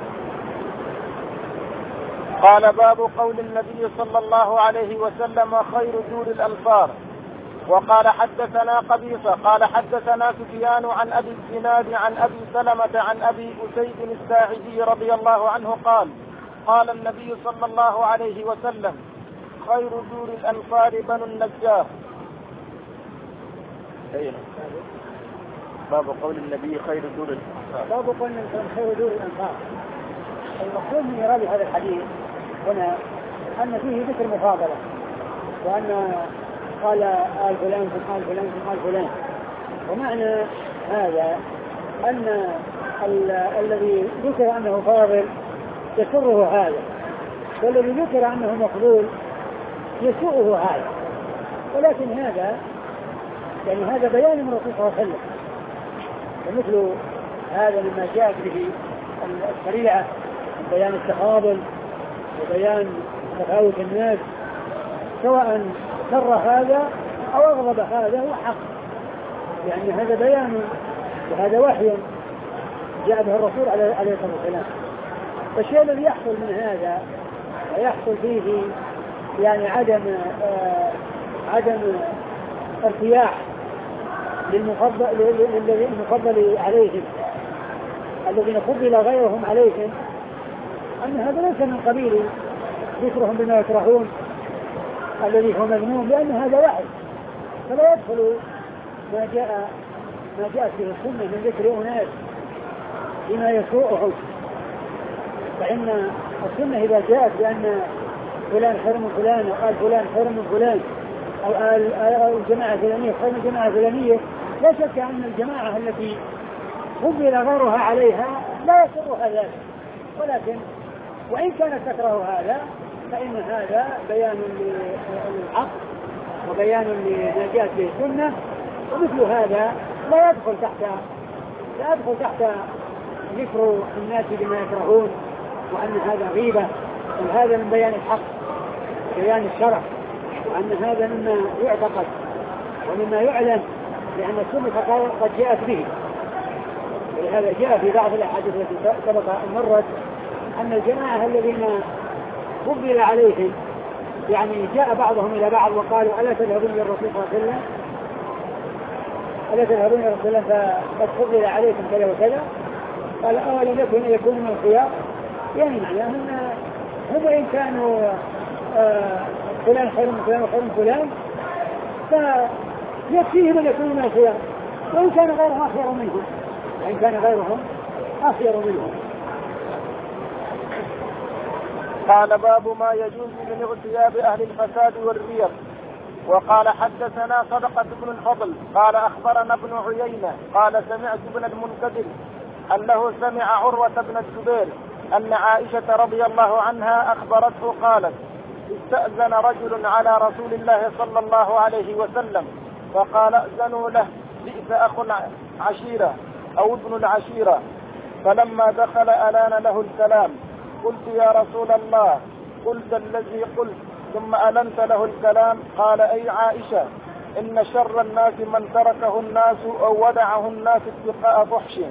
قال باب قول النبي صلى الله عليه وسلم خير دور الأنصار. وقال حدثنا قبيصة قال حدثنا سفيان عن أبي الزناد عن أبي سلمة عن أبي أسيد الساعدي رضي الله عنه قال قال النبي صلى الله عليه وسلم خير دور الأنصار بنو النجار. باب قول النبي خير دور الأنصار. باب قول النبي خير دور الأنصار. المقصود من إيراد هذا الحديث هنا أن فيه ذكر مفاضلة، وأن قال آل فلان ثم آل فلان ثم آل فلان، ومعنى هذا أن الذي ذكر أنه فاضل يسره هذا، والذي ذكر أنه مفضول يسوءه هذا، ولكن هذا يعني هذا بيان من الرسول صلى الله عليه وسلم، ومثل هذا مما جاءت به الشريعة من بيان التفاضل وبيان تفاوت الناس، سواء سر هذا أو أغضب هذا هو حق، يعني هذا بيان وهذا وحي جاء به الرسول عليه الصلاة والسلام. فالشيء الذي يحصل من هذا ويحصل فيه يعني عدم ارتياح للمفضل عليهم الذين فضل غيرهم عليهم، أن هذا ليس من قبيل ذكرهم بما يكرهون الذي هو مذموم، لأن هذا وحي، فلا يدخل ما جاءت به السنة من ذكر أناس بما يسوءهم، فإن السنة إذا جاءت بأن فلان خير من فلان أو قال فلان خير من فلان أو الجماعة الفلانية خير من الجماعة الفلانية، لا شك أن الجماعة التي فضل غيرها عليها لا يسرها ذلك، ولكن وإن كانت تكره هذا فإن هذا بيان للحق وبيان لما جاءت به السنة، ومثل هذا لا يدخل تحت ذكر الناس بما يكرهون، وأن هذا غيبة، وهذا من بيان الحق بيان الشرع، وأن هذا مما يعتقد ومما يعلم، لأن السنة قد جاءت به. ولهذا جاء في بعض الأحاديث التي سبق أن مرت أن الجماعة الذين فضل عليهم يعني جاء بعضهم إلى بعض وقالوا ألا تذهبون إلى الرسول صلى الله عليه وسلم، ألا تذهبون إلى الرسول فقد فضل عليكم كذا وكذا، قال أولا لكم أن يكونوا من الخيار، يعني معناه هم إن كانوا فلان خير من فلان وخير من فلان فيكفيهم أن يكونوا من الخيار، وإن كان غيرهم أخير منهم. قال باب ما يجوز من اغتياب أهل الفساد والريب. وقال حدثنا صدقة بن الفضل قال أخبرنا ابن عيينة قال سمعت ابن المنكدر أنه سمع عروة بن الزبير أن عائشة رضي الله عنها أخبرته قالت استأذن رجل على رسول الله صلى الله عليه وسلم فقال أذنوا له بئس أخ عشيرة أو ابن العشيرة، فلما دخل ألان له الكلام، قلت يا رسول الله قلت الذي قلت، ثم ألنت له الكلام، قال أي عائشة إن شر الناس من تركه الناس أو ودعه الناس اتقاء فحش.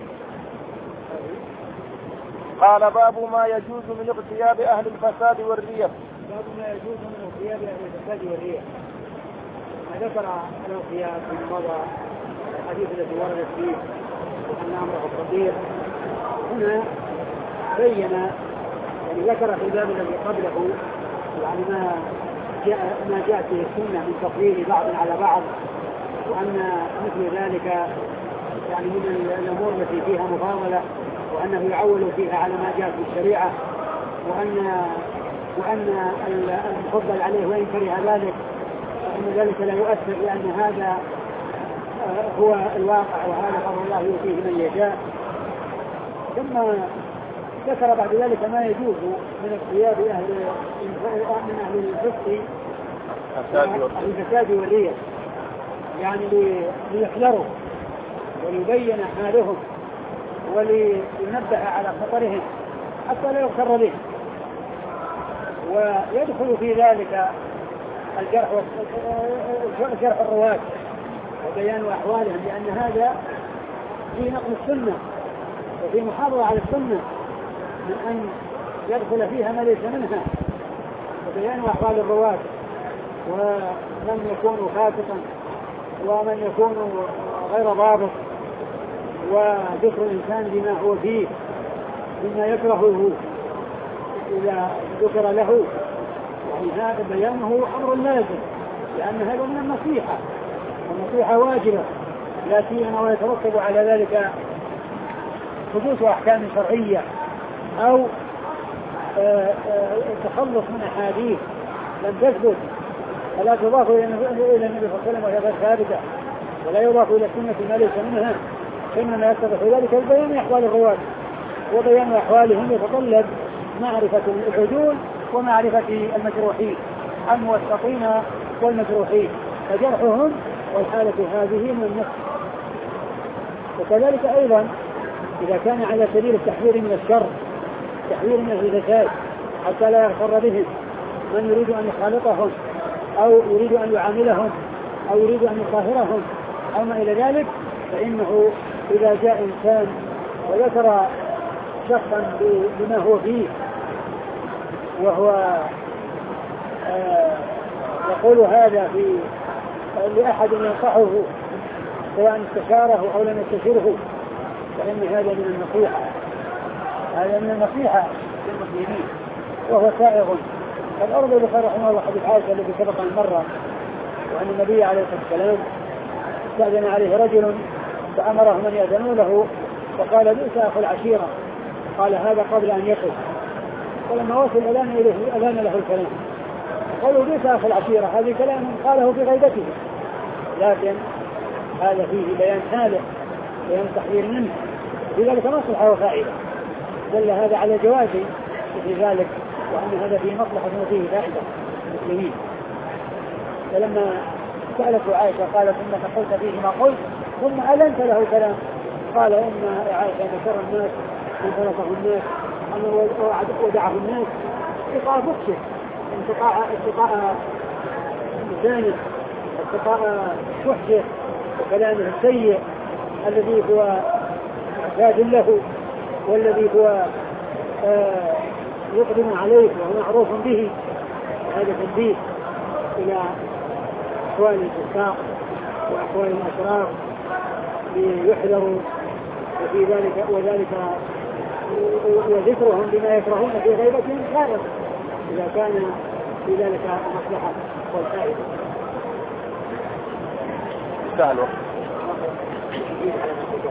قال باب ما يجوز من اغتياب أهل الفساد والريب. باب ما يجوز من اغتياب أهل الفساد والريب. ذكر الاغتياب في مضى الحديث الذي وردت فيه أن أمره خطير، هنا بين يعني ذكر في الباب الذي قبله يعني ما جاء في السنة من تفضيل بعض على بعض، وأن مثل ذلك يعني من الأمور التي فيها مفاضلة، وأنه يعول فيها على ما جاء في الشريعة، وأن المفضل عليه وإن كره ذلك فإن ذلك لا يؤثر، لأن هذا هو الواقع وهذا فضل الله يؤتيه من يشاء. ثم ذكر بعد ذلك ما يجوز من اغتياب من أهل الفسق الفساد والرياء، يعني ليحذروا وليبين حالهم ولينبه على خطرهم حتى لا يغتر بهم. ويدخل في ذلك الجرح الرواة وبيان أحوالهم، لأن هذا في نقل السنة وفي محافظة على السنة من أن يدخل فيها ما ليس منها، وبيان أحوال الرواة ومن يكون فاسقا ومن يكون غير ضابط، وذكر الإنسان بما هو فيه مما يكرهه إذا ذكر له، يعني هذا بيانه أمر لازم، لأن هذا من النصيحة، والنصيحة واجبة لا سيما ويترتب على ذلك حدوث أحكام شرعية أو التخلص من أحاديث لم تثبت فلا تضاف إلى النبي صلى الله عليه وسلم وهي غير ثابتة، ولا يضاف إلى السنة ما ليس منها، إنما يتضح ذلك البيان أحوال الرواة، وبيان أحوالهم يتطلب معرفة العدول ومعرفة المجروحين الموثقين والمجروحين، فجرحهم والحالة هذه من النفس. وكذلك أيضا إذا كان على سبيل التحذير من الشر، تحذير من الفساد حتى لا يغتر بهم من يريد أن يخالطهم أو يريد أن يعاملهم أو يريد أن يقاهرهم أو ما إلى ذلك، فإنه إذا جاء إنسان وذكر شخصا بما هو فيه وهو يقول هذا لأحد ينصحه سواء استشاره أو لم يستشره، فإن هذا من النصيحة، هذا من النصيحة للمسلمين وهو سائغ. الأرض بخير رحمه الله حديث عائشة الذي سبق أن مر، وأن النبي عليه الصلاة والسلام استأذن عليه رجل فأمرهم أن يأذنوا له، وقال بئس أخو العشيرة، قال هذا قبل أن يقف، ولما وصل أذان له الكلام قالوا بئس أخو العشيرة، هذا كلام قاله في غيبته، لكن هذا فيه بيان حاله بيان تحذير منه، لذلك مصلحة وفائدة، دل هذا على جواز في ذلك، وأن هذا فيه مصلحة وفيه فائدة للمسلمين. فلما سألته عائشة قالت إنك قلت فيه ما قلت ثم أذنت له الكلام، قال إن عائشة نشر الناس من خلقه الناس أن ودعه الناس اتقاء بخشه، اتقاء لسانه، اتقاء فحشه وكلامه السيء الذي هو معتاد له والذي هو يقدم عليه وهو معروف به. هذا تنبيه إلى أحوال الفساق وأحوال الأشرار ليحذروا وفي ذلك وذكرهم بما يكرهون في غيبتهم خير إذا كان في ذلك المصلحة والفائدة.